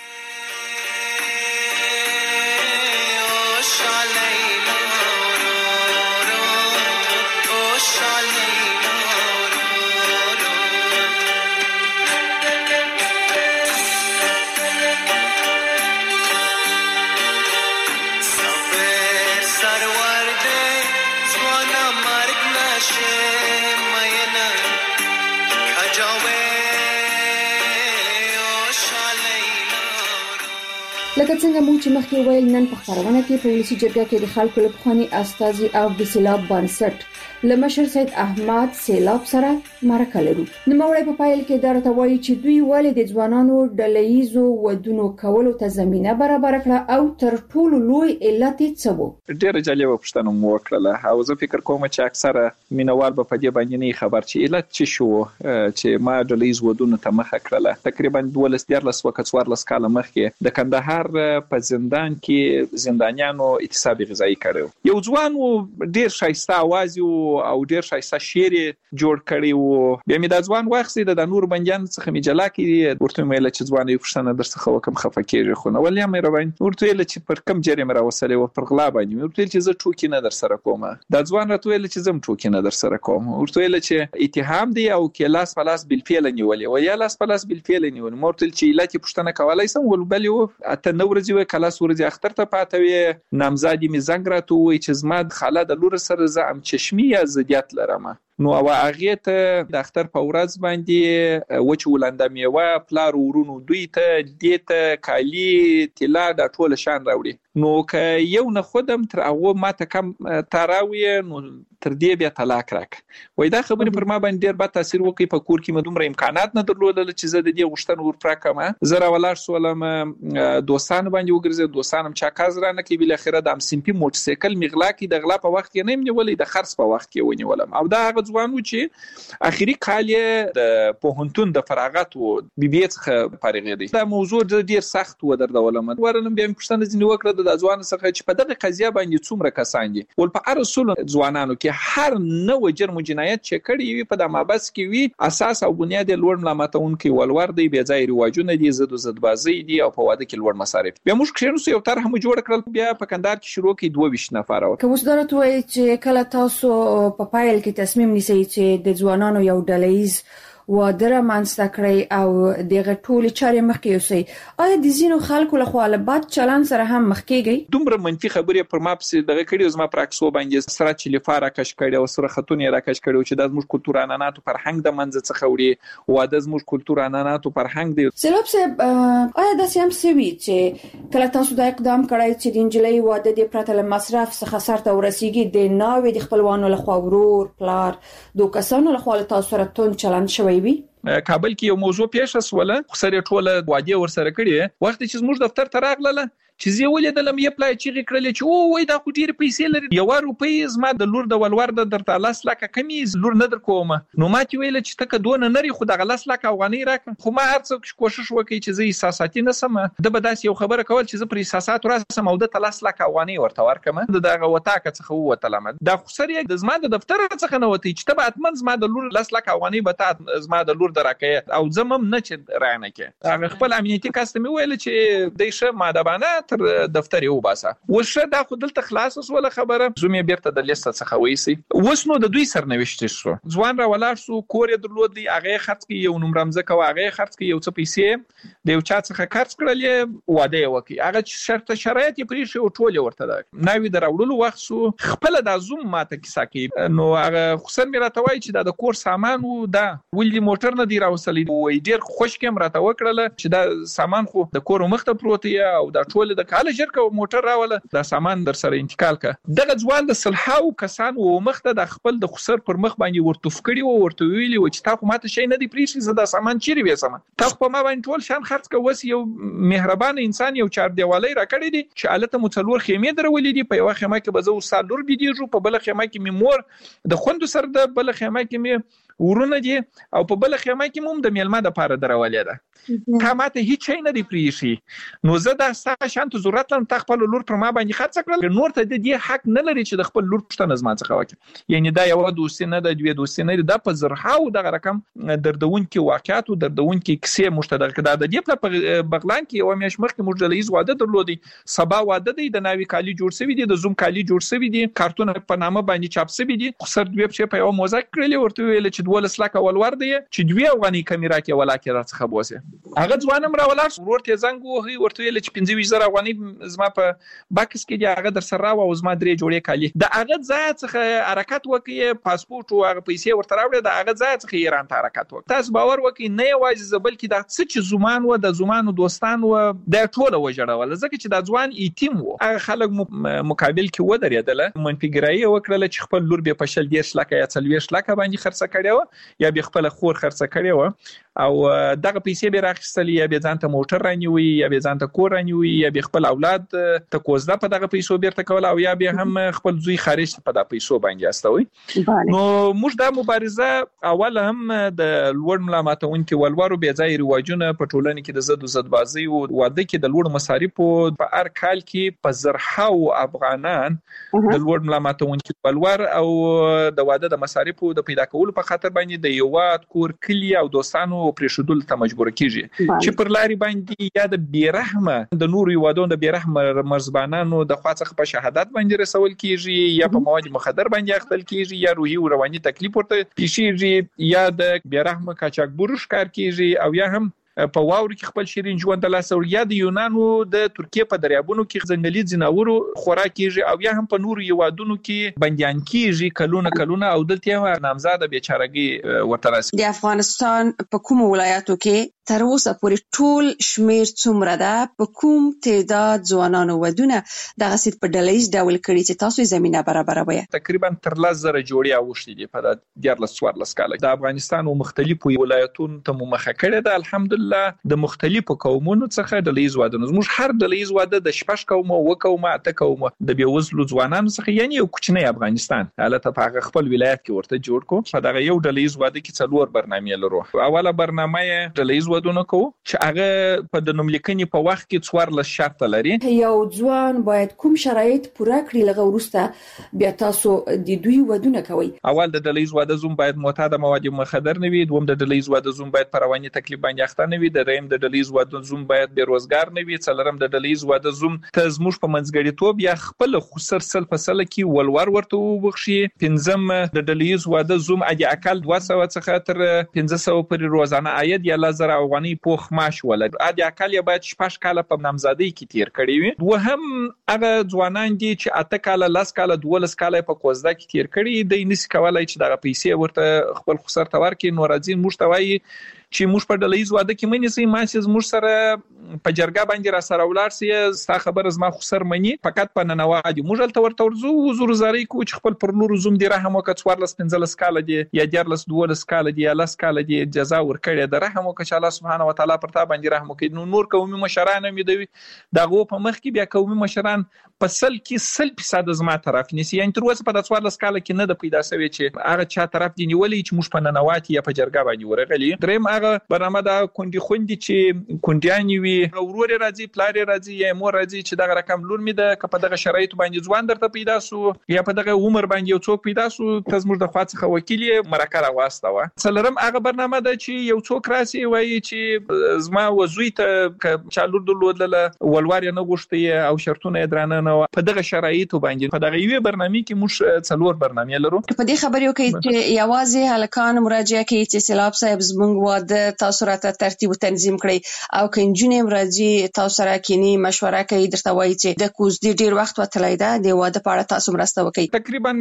لکه څنګه موږ چې مخکې ویل، نن په خبرونه کې په ولسی جرګه کې د خلکو له پخواني استازي او د سیلاب بنسټ له مشر سید احمد سیلاب سره مرکه لرو. نوموړی په پایل کې درته وایي چې دوی ولې د ځوانانو ډلهیزو ودونو کولو ته زمينه برابر کړه او تر ټولو لوی علت یې څه و. ډېر جالبه پوښتنه مو وکړه او زه فکر کوم چې اکثره مینوال به په دې باندې نه خبر چې علت څه شو چې ما ډلهیز ودونو ته مخه کړله. تقریبا 12 وکړ کاله مخکې د کندهار په زندان کې زندانیانو اعتصاب غذایی کړو. یو ځوان ډېر شایسته आवाज او ډېر شایسته شعر جوړ کړی وو. بیا مې دا ځوان واخیسته د نور بندیان څخه مې جلا کړی، ورته ویل چې ځوان یو پښتنه درڅخه وکم خفه کېږي خو نو ولې مې روان ورته ویل چې پر کم جرم راوسلې و پر غلا باندې ورته ویل چې زه ټوکی نه در سره کوم. دا ځوان راته ویل چې زم ټوکی نه در سره کوم. ورته ویل چې اتهام دی او کې لاس په لاس بالفعل نیولې و یا لاس په لاس بالفعل نیولې. مورته چې علت پښتنه کولای سم ول بل یو اته نو ورځي و کلاس ورځي اختر ته پاتوي نامزادي می زنګ راته وای چې زما د خاله د لور سره ز ام چشمي یا زديات لرم. نو هغه ته د اختر په ورځ باندې وچ ولنده میوه پلار ورونو دوی ته دیته کالی طلا د ټوله شان راوړي. نو که یو نه خودم تر هغه ماته کم تراوی نو تر دې بیا طلاق راک. وای دا خبره پر ما باندې ډیر بد تاثیر وکړي. په کور کې مدومره امکانات نه درلودل چې زه د دې غشتن ورپراکم. زه راولار سولم دوستان باندې وګرځم، دوستانم چا کاز را نه کې بل اخره د ام سیمپی موټرسایکل مغلا کې د غلا په وخت کې نه نیولې د خرڅ په وخت کې ونیولم. او دا هغه ځوانو چې اخیری کال د پوهنتون د فراغت او بي بي څخه فارغ دي. دا موضوع ډیر سخت و دردولم. ورنم بیا پښتنه ځنی وکړه د ځوان څخه چې په دغه قضیه باندې څومره کسان دي ول په ارسل ځوانانو کې هر نوې جرم جنایت چې کړي وي په د مابس کې وي اساس او بنیاد لوړ ملامتون کې ولور دی بیا ځای رواجونه دي زدبازي دي او په واده کې لوړ مصارف. بیا موږ کښینو یو طرح مو جوړ کړل. بیا په کندهار کې شروع کې 22 نفر. که اوس درته وایي چې کله تاسو په پایل کې تصمیم نیسئ چې د ځوانانو یو ډلهیز واده رامنځته کړئ او دغه ټولې چارې مخکې یوسئ، آیا د ځینو خلکو لخوا له بد چلند سره هم مخ کېږئ؟ دومره منفي خبرې پر ما پسې دغه کړي زما پر عکسو باندې سره چې لفاره کش کړي او سره خاتون را کش کړي چې د زموږ کلتور عنعناتو فرهنګ د منځ څخه وړي واده زموږ کلتور عنعناتو فرهنګ دی. سیلاب صاحب آیا داسې هم سوي چې کله تاسو دا اقدام کړی چې د انجلۍ واده د پرته له مصرف څخه سرته ورسیږي د ناوې د خپلوانو لخوا ورور پلار دوه کسانو لخوا تاسو سره تون چلند شوی وي؟ کابل کې یو موضوع پیښه سوله خو سره ټوله وادي ورسره کړی. وخت چې زموږ دفتر ته راغله چې زه ولیدلم یې پلای چې کړل چې او وای دا خو ډیر پیسې لري، یو روپۍ زما د لور د ولور د درته لاس لکه کمی لور نه در کوم. نو ما چې ویل چې تک دونه نری خو د لاس لکه افغاني راکم. خو ما هر څه کوشش وکړ چې زه احساساتي نسم. د بداس یو خبره کول چې زه پر احساسات راسم او د لاس لکه افغاني ورته ورکم. دغه وتاکه څخه وتلم. دا خو سره د زما د دفتر څخه نه وتی چې تبع اتمن زما د لور لاس لکه افغاني به زما د لور دراکې او زمم نه چې رانه کې. هغه خپل امنیتي کاستمي ویل چې دیشه مادهبانه تر دفتر یو باسه وشه دا خو دلته خلاص وسوله خبره زومې بیرته د لیست څخه وېسي وس نو د دوی سرنوشت شو ځوان را ولاړ شو کور یې درلود دی هغه خرڅ کی یو نمرمزه کو هغه خرڅ کی یو څه پیسې د یو چا څخه خرڅ کړل واده وکي هغه شرط شرایط یې پرې شو ټول ورته دا ناوی دراوړلو وخت سو خپل د زوم ماته کیسه کی نو هغه خسر مې راته وای چې د کور سامان و دا ولې موټر نه دی راوصلې وای ډیر خوش کېم راته وکړل چې دا سامان خو د کور مخ ته پروت دی او دا ټول د کال جرکه موټر راوله دا سامان در سره انتقال ک دغه ځوان د صلحاو کسان و مخ ته د خپل د خسر پر مخ باندې ورتوف کړي او ورته ویلي و چې تا خو ماته شي نه دی پریشي زدا سامان چیرې وېسم تا خو ما باندې ټول شان خرڅ ک وس یو مهربان انسان یو چار دیوالۍ را کړی دی چې الته مڅلور خیمه درولې دي په یو خیمه کې بزو سالور بيدیږو په بل خیمه کې میمور د خوند سر د بل خیمه کې می ورونه دي او په بل خیمه کې موږ د میلمه د پاره درولې ده تا ماته هیڅ شي نه دی پریشي نو زه دا ستا شانت ضرورت لرم تا خپل لور پر ما باندې خرڅ کړل نور ته د دې حق نه لري چې د خپل لور پښتنه زما څخه وکړي یعنی دا یو دوستي نه د دوی دوستي نه د په زرهاو دغه رقم دردون کې واقعیت او دردون کې کیسه مشترک ده د دې په بغلان کې یو میاش مخکې موږ د لیز واده درلودي سبا واده دی د ناوی کالی جوړ شوی دی د زوم کالی جوړ شوی دی کارتون په نامه باندې چاپ شوی دی خسر دوی په یو موزه کړل ورته ویل چې 12 لک ولور دی چې دوی افغاني کیمرا کې ولاکه راڅخه بوسه هغه ځوانم را ولاړ ورته زنګ وهي ورته ویل چې 25000 افغاني زما په باکس کې دی هغه در سره او زما درې جوړې کالی د هغه ځای څخه حرکت وکړي پاسپورت او هغه پیسې ورته راوړي د هغه ځای څخه ایران ته حرکت وکړي تاسو باور وکړئ نه یوازې زبل کې د څه چې زمان و د زمانو دوستان و د ټوله وجړول ځکه چې د ځوان ایتیم و هغه خلک مقابل کې و درېدل منفګرایي وکړل چې خپل لور به پښل 10 لک یا 40 لک باندې خرڅ کړي یا به خپل خور خرڅ کړي و او دغه پیسې به راخستل یا به ځان ته موټر رانیوي یا به ځان ته کور رانیوي یا به خپل اولاد ته کوزده په دغه پیسو بیرته کول او یا به هم خپل زوی خارج په دغه پیسو باندې استوي نو موږ د مبارزه اول هم د لوړ ملامتونکو ولورو به ځای رواجونه په ټولنه کې د زد زدبازي او واده کې د لوړ مصارفو په هر کال کې په زرهاو افغانان د لوړ ملامتونکو ولور او د واده د مصارفو د پیدا کولو په خاطر باندې د یوات کور کلی او دوستانو پرېښودل ته مجبور کیږي چې پر لاري باندې یا د بیرحمه د نور یوادو د بیرحمه مرزبانانو د خاصه په شهادت باندې رسول کیږي یا په مواد مخدر باندې اخته کیږي یا روحي او رواني تکلیف ورته پیښیږي یا د بیرحمه قاچاقبر ښکار کیږي او یا هم په واورو کې خپل شیرین ژوند د لاس یا د یونانو د ترکیه په دریابونو کې ځنګلي ځناورو خوراک کیږي او یا هم په نور یوادونو کې بنديان کیږي کلونه او دلته نامزاد بیچارهګي ورته راسي د افغانستان په کوم ولایتو کې تر اوسه پورې ټول شمیر څومره ده په کوم تعداد ځوانانو ودونه دغه سیټ په ډلهیز ډول کړي چې تاسو زمينه برابروي تقریبا تر 10,000 جوړې اوښتي دي په 14 کال د افغانستان او مختلفو ولایتونو ته مخه کړې ده الحمدلله د مختلفو قومونو څخه ډلهیز واده زموږ هر ډلهیز واده د شپږ قومه و قومه اته قومه د بیوزلو ځوانانو څخه یعنی یو کوچنی افغانستان حالت په هغه خپل ولایت کې ورته جوړ کو په دغه یو ډلهیز واده کې څلور برنامه لرو اوله برنامه ډلهیز ودونه کو چې هغه په د نوملیکنې په وخت کې 14 شرط لري یو ځوان باید کوم شرایط پوره کړي لغه ورسته بیا تاسو د دوی ودونه کوي اول د ډلهیز واده زوم باید معتاد مواد مخدر نه وي دوم د ډلهیز واده زوم باید پر رواني تکلیف باندې اخته نه وي دریم د ډلهیز واده زوم باید بیروزګار نه وي څلورم د ډلهیز واده زوم ته زموږ په منځګړیتوب یا خپل خسر سل فصله کې ولور ورته وبخشي پنځم د ډلهیز واده زوم اجي اقل 200 څخه تر 1500 پر روزانه عاید یا 1000 افغاني پوخ معاش ولر اجي اقل یا باید 6 کاله په نامزادۍ کې تیر کړی وي وهم هغه ځوانان دي چې اته کاله 10 کاله 12 کاله په کوزده کې تیر کړی د نس کولای چې دغه پیسې ورته خپل خسر تور کې نو راځي مشتوي چې موږ په ډلهیز واده کې منې سي ماسه موږ سره په جرګه باندې را سره ولار سي ستا خبر زما خسر مني فقط په ننوادي موږ ته ورته ورزو وزور زاري کو چې خپل پر نور زوم دی رحم وکړ 14 کال دي یا 12 کال دي یا 10 کال دي جزا ورکړي د رحم وکړ الله سبحانه و تعالی پر تا باندې رحم وکړي نور قومي مشران مې دوی دغه په مخ کې بیا قومي مشران په سل کې 100% زما طرف نيسي یعنی تر اوسه په 14 کال کې نه د پیدا شوی چې هغه چا طرف دی نیولې چې موږ په ننواتي یا په جرګه باندې ورغلي دریم هغه برنامه دا کندي خوندي چې کنديانی وي ورور راځي پلار راځي یا مور راځي چې دغه رقم لور می د کپ دغه شرایط باندې ځوان درته پیدا سو یا په دغه عمر باندې یو څوک پیدا سو تاسو موږ د خاصه وکیل مرکه راوسته و څلرم هغه برنامه ده چې یو څوک راسي وایي چې زما وزوی ته چالور درلودله ولوار نه غوښتي او شرطونه درانه نه په دغه شرایطو باندې په دغه یوې برنامه کې موږ 4 برنامې لرو. په دې خبرو کې چې یوازې هلکان مراجعه کوي چې سیلاب صاحب زموږ واده تاسو راته ترتیب او تنظیم کړی او کنجونې مراجعه تاسو سره کینی مشوره کوي درته وایي چې د کوزدي ډیر وخت وتلای دا د واده په اړه تاسو مرسته وکړي. تقریبا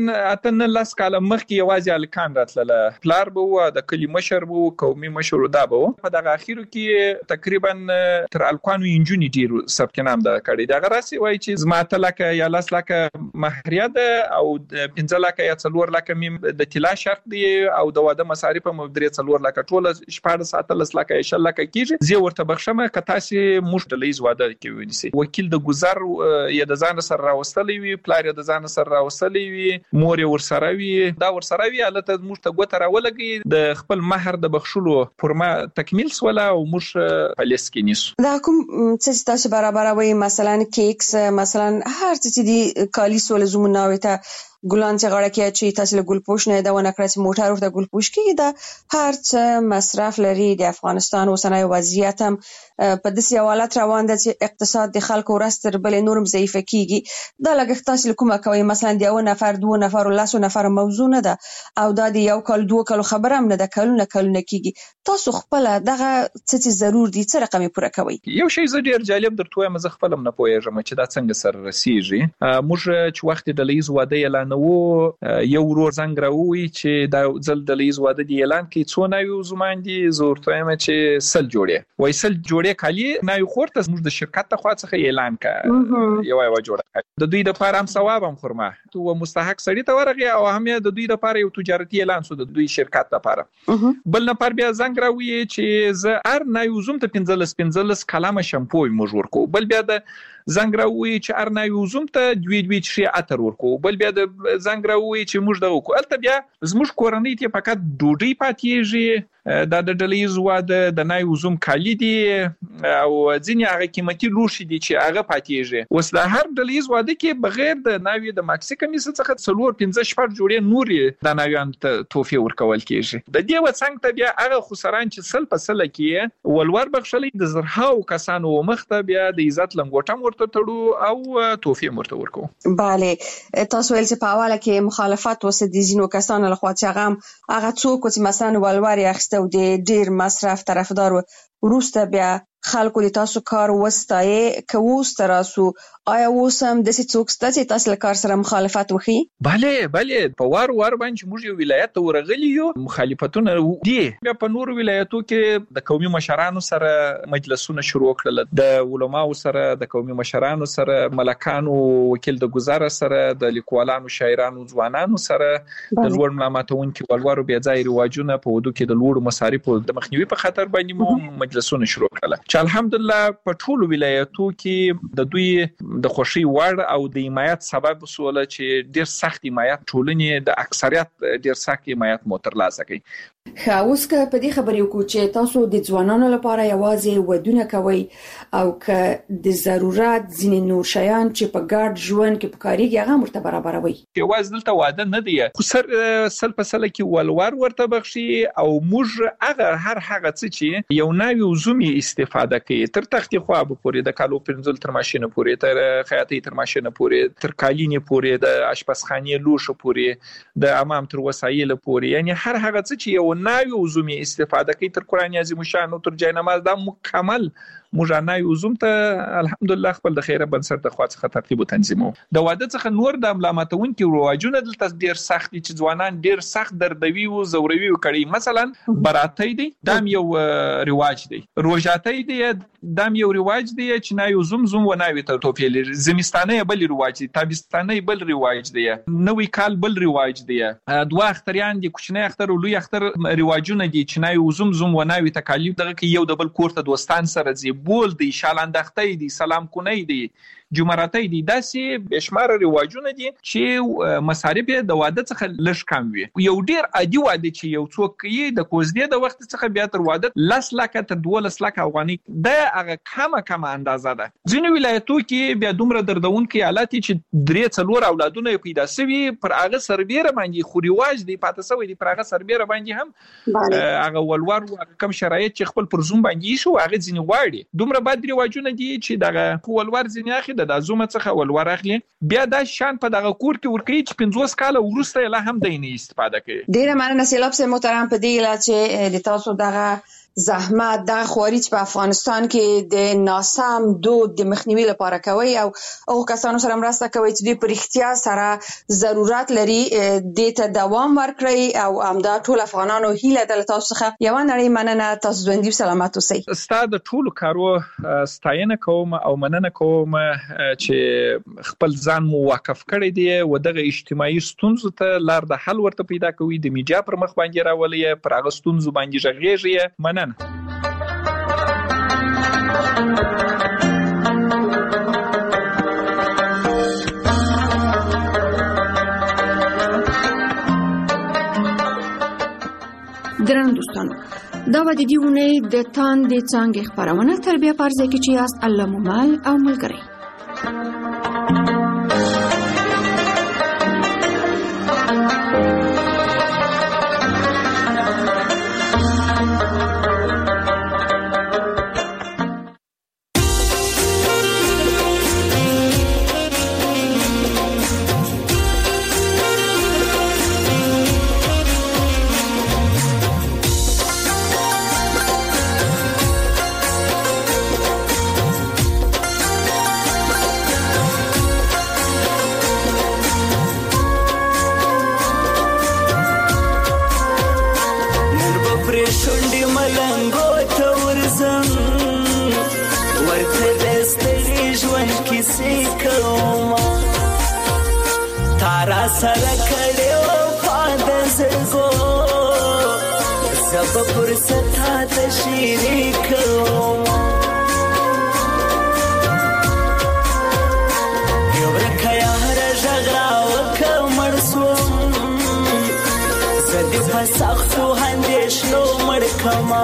18 کال مخکې یوازې هلکان راتلله، پلار به و د کلی مشر به قومي مشر دا به په دغه اخیرو کې تقریبا تر الکانو انجونی ډیر ثبت نام دا کړی. دغه راسي وایي چې زما ته لکه یا لاس لکه مهریه ده او 15 لکه یا 4 لکه مم د طلا شرط دی او د واده مصارف هم 3 لکه ټول 14 لکه 10 لکه کیږي. زه ورته بخښم که تاسو موږ د لیز واده کې ونیسي. وکیل د گذر یا د ځان سره راوستلې وي، پلار د ځان سره راوستلې وي، مور ورسره وي، دا ورسره وي، البته موږ ته ګوته راولګي د خپل مہر د بخښلو پرما تکمیل سوله او موږ په لیست کې نیسو. دا کوم څه تاسو برابروي مثلا کیکس مثلا هر څه دي کالی سول زمونه وته ګلان چې غړه کې چې تاسو له ګلپوش نه دا ونه کړی موټر ورته ګلپوش کې دا هر څه مصرف لري. د افغانستان اوسنۍ وضعیت هم په داسې حالت روان ده چې اقتصاد د خلکو ورستر بل نورم ضعیف کیږي. دا لګښت تاسو کومه کوي مثلا د یو نفر 2 نفر 10 نفر موضوع نه ده او دا د یو کال 2 کال خبره هم نه ده، کلونه کیږي. تاسو خپل دغه څه ضرور دي څه رقم پوره کوي؟ یو شی زه ډیر جالب درته وایم، زه خپل هم نه پوهیږم چې دا څنګه سره رسیږي. موږ چې وخت د لیز واده اعلان نو یو ورور زنګ راووي چې دا ځل د لیز واده دی اعلان کوي څو نوي زمان دي زور ته یم چې سل جوړه وای سل جوړه کالی نه خورته موږ د شرکت ته خواڅه اعلان کړ یو جوړه د دوی د لپاره هم ثواب هم خرمه تو مستحق سړی ته ورغی او هم د دوی لپاره یو تجارتي اعلان سو د دوی شرکت لپاره. بل نفر بیا زنګ راووي چې زه ار نه یوزم ته 15 کلمه شامپو موږ ورکو. بل بیا د زنګ راووي چې ار نه یوزم ته دوی شي اتر ورکو. بل بیا د زنګ راووي چې موږ دغه کو البته بیا زموږ کورنۍ ته فقط ډوډۍ پاتېږي دا د ډلیز واده د نای وزوم کالی دي او ځینې هغه قیمتي لوښي دي چې هغه پاتېږي. اوس د هر ډلیز واده کې بغیر د ناوی د ماکسي کمیس څخه 4-5 جوړې نوري د ناویان ته توفیه ورکول کیږي. د دې وڅنګ ته بیا هغه خسران چې سل په سل کې ولور بخښلې د زرهاو کسانو مخته بیا د عزت لنګوټه ورته تړو او توفیه ورته ورکو. bale تاسو ول چې په حواله کې مخالفت وسه دي ځینو کسانو لخوا چې هغه څوک چې مثلا ولور یې او د ډیر مصرف طرفدار وروسته بیا خلکو د تاسو کار وستایي کووس تراسو آیا وسم د څوک ستاسو تاسو کار سره مخالفت وکړي؟ bale په وار باندې موږ یو ولایت ورغلی یو مخالفتونه دي. بیا په نور ولایتو کې د قومي مشرانو سره مجلسونه شروع کړل، د علماو سره د قومي مشرانو سره ملکانو وکیل د گذار سره د لیکوالانو شاعرانو ځوانانو سره د لوړ ملامتونکو ولورو بیا ځای رواجونه په ودو کې د لوړ مصارفو د مخنیوي په خاطر باندې مو مجلسونه شروع کړل چې الحمدلله په ټولو ولایتو کې د دوی د خوشي وړ او د حمایت سبب وسوله چې ډیر سخت حمایت ټولنې د اکثریت ډیر سخت حمایت مو ترلاسه کړي. اوس که په دې خبرې وکړو چې تاسو د ځوانانو لپاره یوازې ودونه کوي او که د ضرورت ځینې نور شیان چې په ګډ ژوند کې پکاريږي هغه مرته برابروي. یوازې دلته واده نه دی خو سل په سل کې ولور ورته بخشي او موږ هغه څه چې یو نوی وزومي استفاده کوي تر تختې خوا به پورې د کالو پرنځل تر ماشینه پورې تر خیاطۍ تر ماشینه پورې تر کالینې پورې د آشپزخانې لوښو پورې د امام تر وسایل پورې یعنی هر هغه څه چې یو نوی وزومي استفاده کوي تر قرآن عظیم شان او تر جای نماز دا مکمل موږ نوی وزوم ته الحمدلله خپل د خیره بنسټ د خواڅ ترتیب او تنظیمو. د واده څخه نور د ملامتونکو رواجونه دلته ډیر سخت دي چې ځوانان ډیر سخت دردوي او زوروي کړي. مثلا براتۍ دی دام یو رواج دی، روژاتۍ دی دام یو رواج دی چې نوی وزوم و نوی ته توفیل زمستانه بل رواج دی، تابستانه بل رواج دی، نوی کال بل رواج دی، دوه اختریان دي کوچنی اختر او لوی اختر رواجونه دي چې نوی وزوم و نوی تکالیف دغه کې یو د بل کور ته دوستان سره زی بول دی شالاندختۍ دی سلام کونی دی جمراتي دي داسې بشمار رواجونه دي چې مصارف د واده څخه لږ کم وي. یو ډیر عادي واده چې یو څوک کوي د کوزدې د وخت څخه بیا تر واده 10 لک تر 12 لک افغاني د هغه کمه اندازه ده. ځینې ولایتو کې بیا دومره دردونکي حالت چې 3-4 اولادونه پیدا شوي پر هغه سربېره باندې خو رواج دی پاتې شوی دی پر هغه سربېره باندې هم هغه ولور کم شرایط چې خپل پر زوم باندې شو هغه ځینې واړي دومره بد رواجونه دي چې دغه ولور ځینې اخی د زوم څخه ولور اخلي بیا دا شان په دغه کور کې ورکوي چې 50 کال وروسته لا هم دیني استفاده کوي. ډیره مننه سیلاب سه محترم په دې لا چې د تاسو دغه زحمت د خوري چې په افغانستان کې د ناسم دود د مخنیوي لپاره کوي او کسانو سره مرسته کوي چې د پرختیا سره ضرورت لري د ته دوام ورکړي او همدا ټول افغانانو هیله د تاسو څخه یو نړۍ مننه تاسو ژوندۍ سلامت اوسئ. ستاسو د ټولو کارو ستاینه کوم او مننه کوم چې خپل ځان مو واقف کړی دی او دغه اجتماعي ستونزو ته لار د حل ورته پیدا کوي د میډیا پر مخ باندې راولي پر هغه ستونزو باندې ژغېږي. مننه. درنو دوستانو دا و د دې اونۍ د تاندې څانګې خپرونه تر بیا پرځای کې چې یاست الله مو مال او ملګری. سره کړي وفا د زړګو زب فرصت ته شریک یو رکیا هر جګړه وکمر سوم زدي فسختو هندېشلو مړکما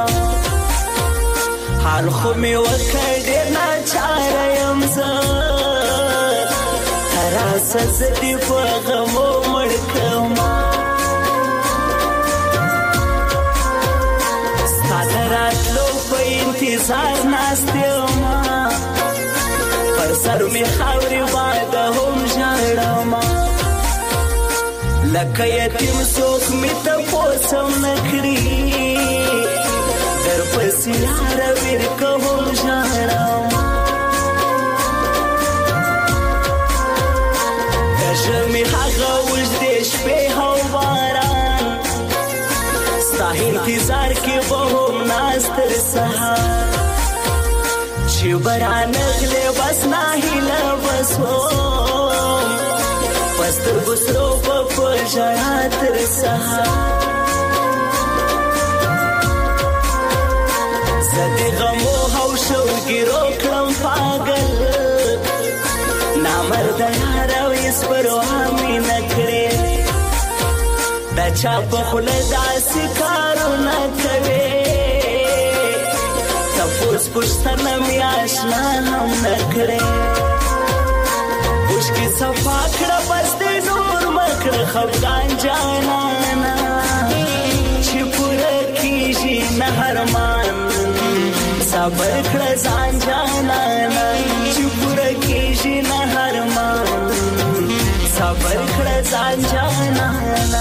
حال خو می وکړې نه چاره يم سزدي فغمو مړکما ستادراتلو په انتظار ناستېما پر سر می خاوري باد هم ژړما لکه یتیم څوک می ته پوسم نکړي در پسې لاره ورکوم ژړما شمی هغه وجدې شپې هو باران ستا انتظار کې به هم ناستر سهار چې برانغلې بس ناهیله بسوم پستر ګسرو په ژړا تر سهار زدې غمو هو شوګیرو کړم پاگل نامرد یارو اسپرو همی نکړي دا چا په خوله داسې کارو نه کوي تپوس پوښتنه مې آشنا هم نه کړې اوښکې صفا کړه بس دې نور مه کړه خفګان جانانه چې پوره کېږي نه ارمان صبر کړه ځان جانانه چې پوره کېږي نه ارمان صبر کړه ځان جانانه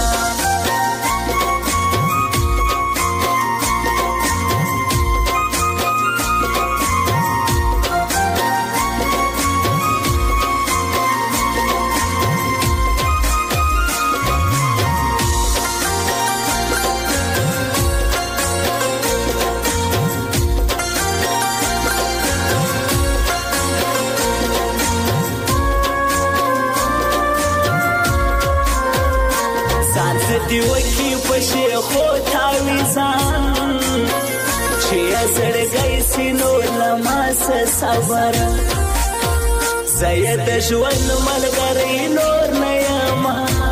دی وکی پشی خود تاویزان چی ازرگی سینو لماس صبر زید ژوند ملګری نور نه یم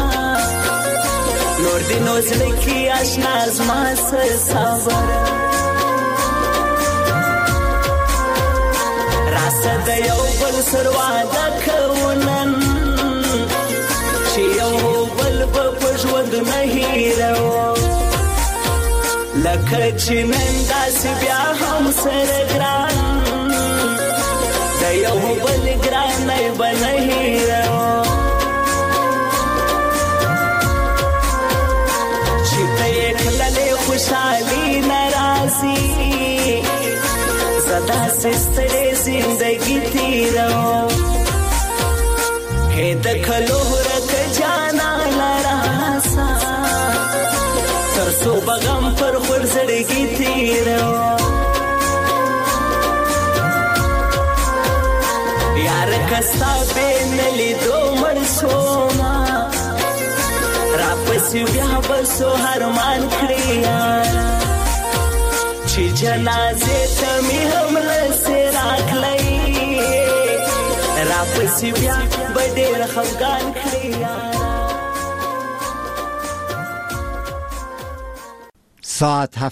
نور دی نو زړه کې آشنا زما سره صبر راسه د یو بل سره واده کوو نن چې یو بل په ژوند نه هیروو لکه چې نن داسې بیا هم سره ګران د یو بل ګرانۍ به نه هیروو چې ته یې کللې خوشحالي نه راځي زه داسې ستړې زندګي تېروم هې د کلو ورکه جانانه راسه تر څو به غم پر خپل زړګي تېروم یاره که ستا بې نه لیدو مړ شومه راپسې بیا به څو ارمان کړې یاره چې جنازې ته مې هم لسې راغلی راپسې بیا به ډېر خفګان کړې یاره ساعت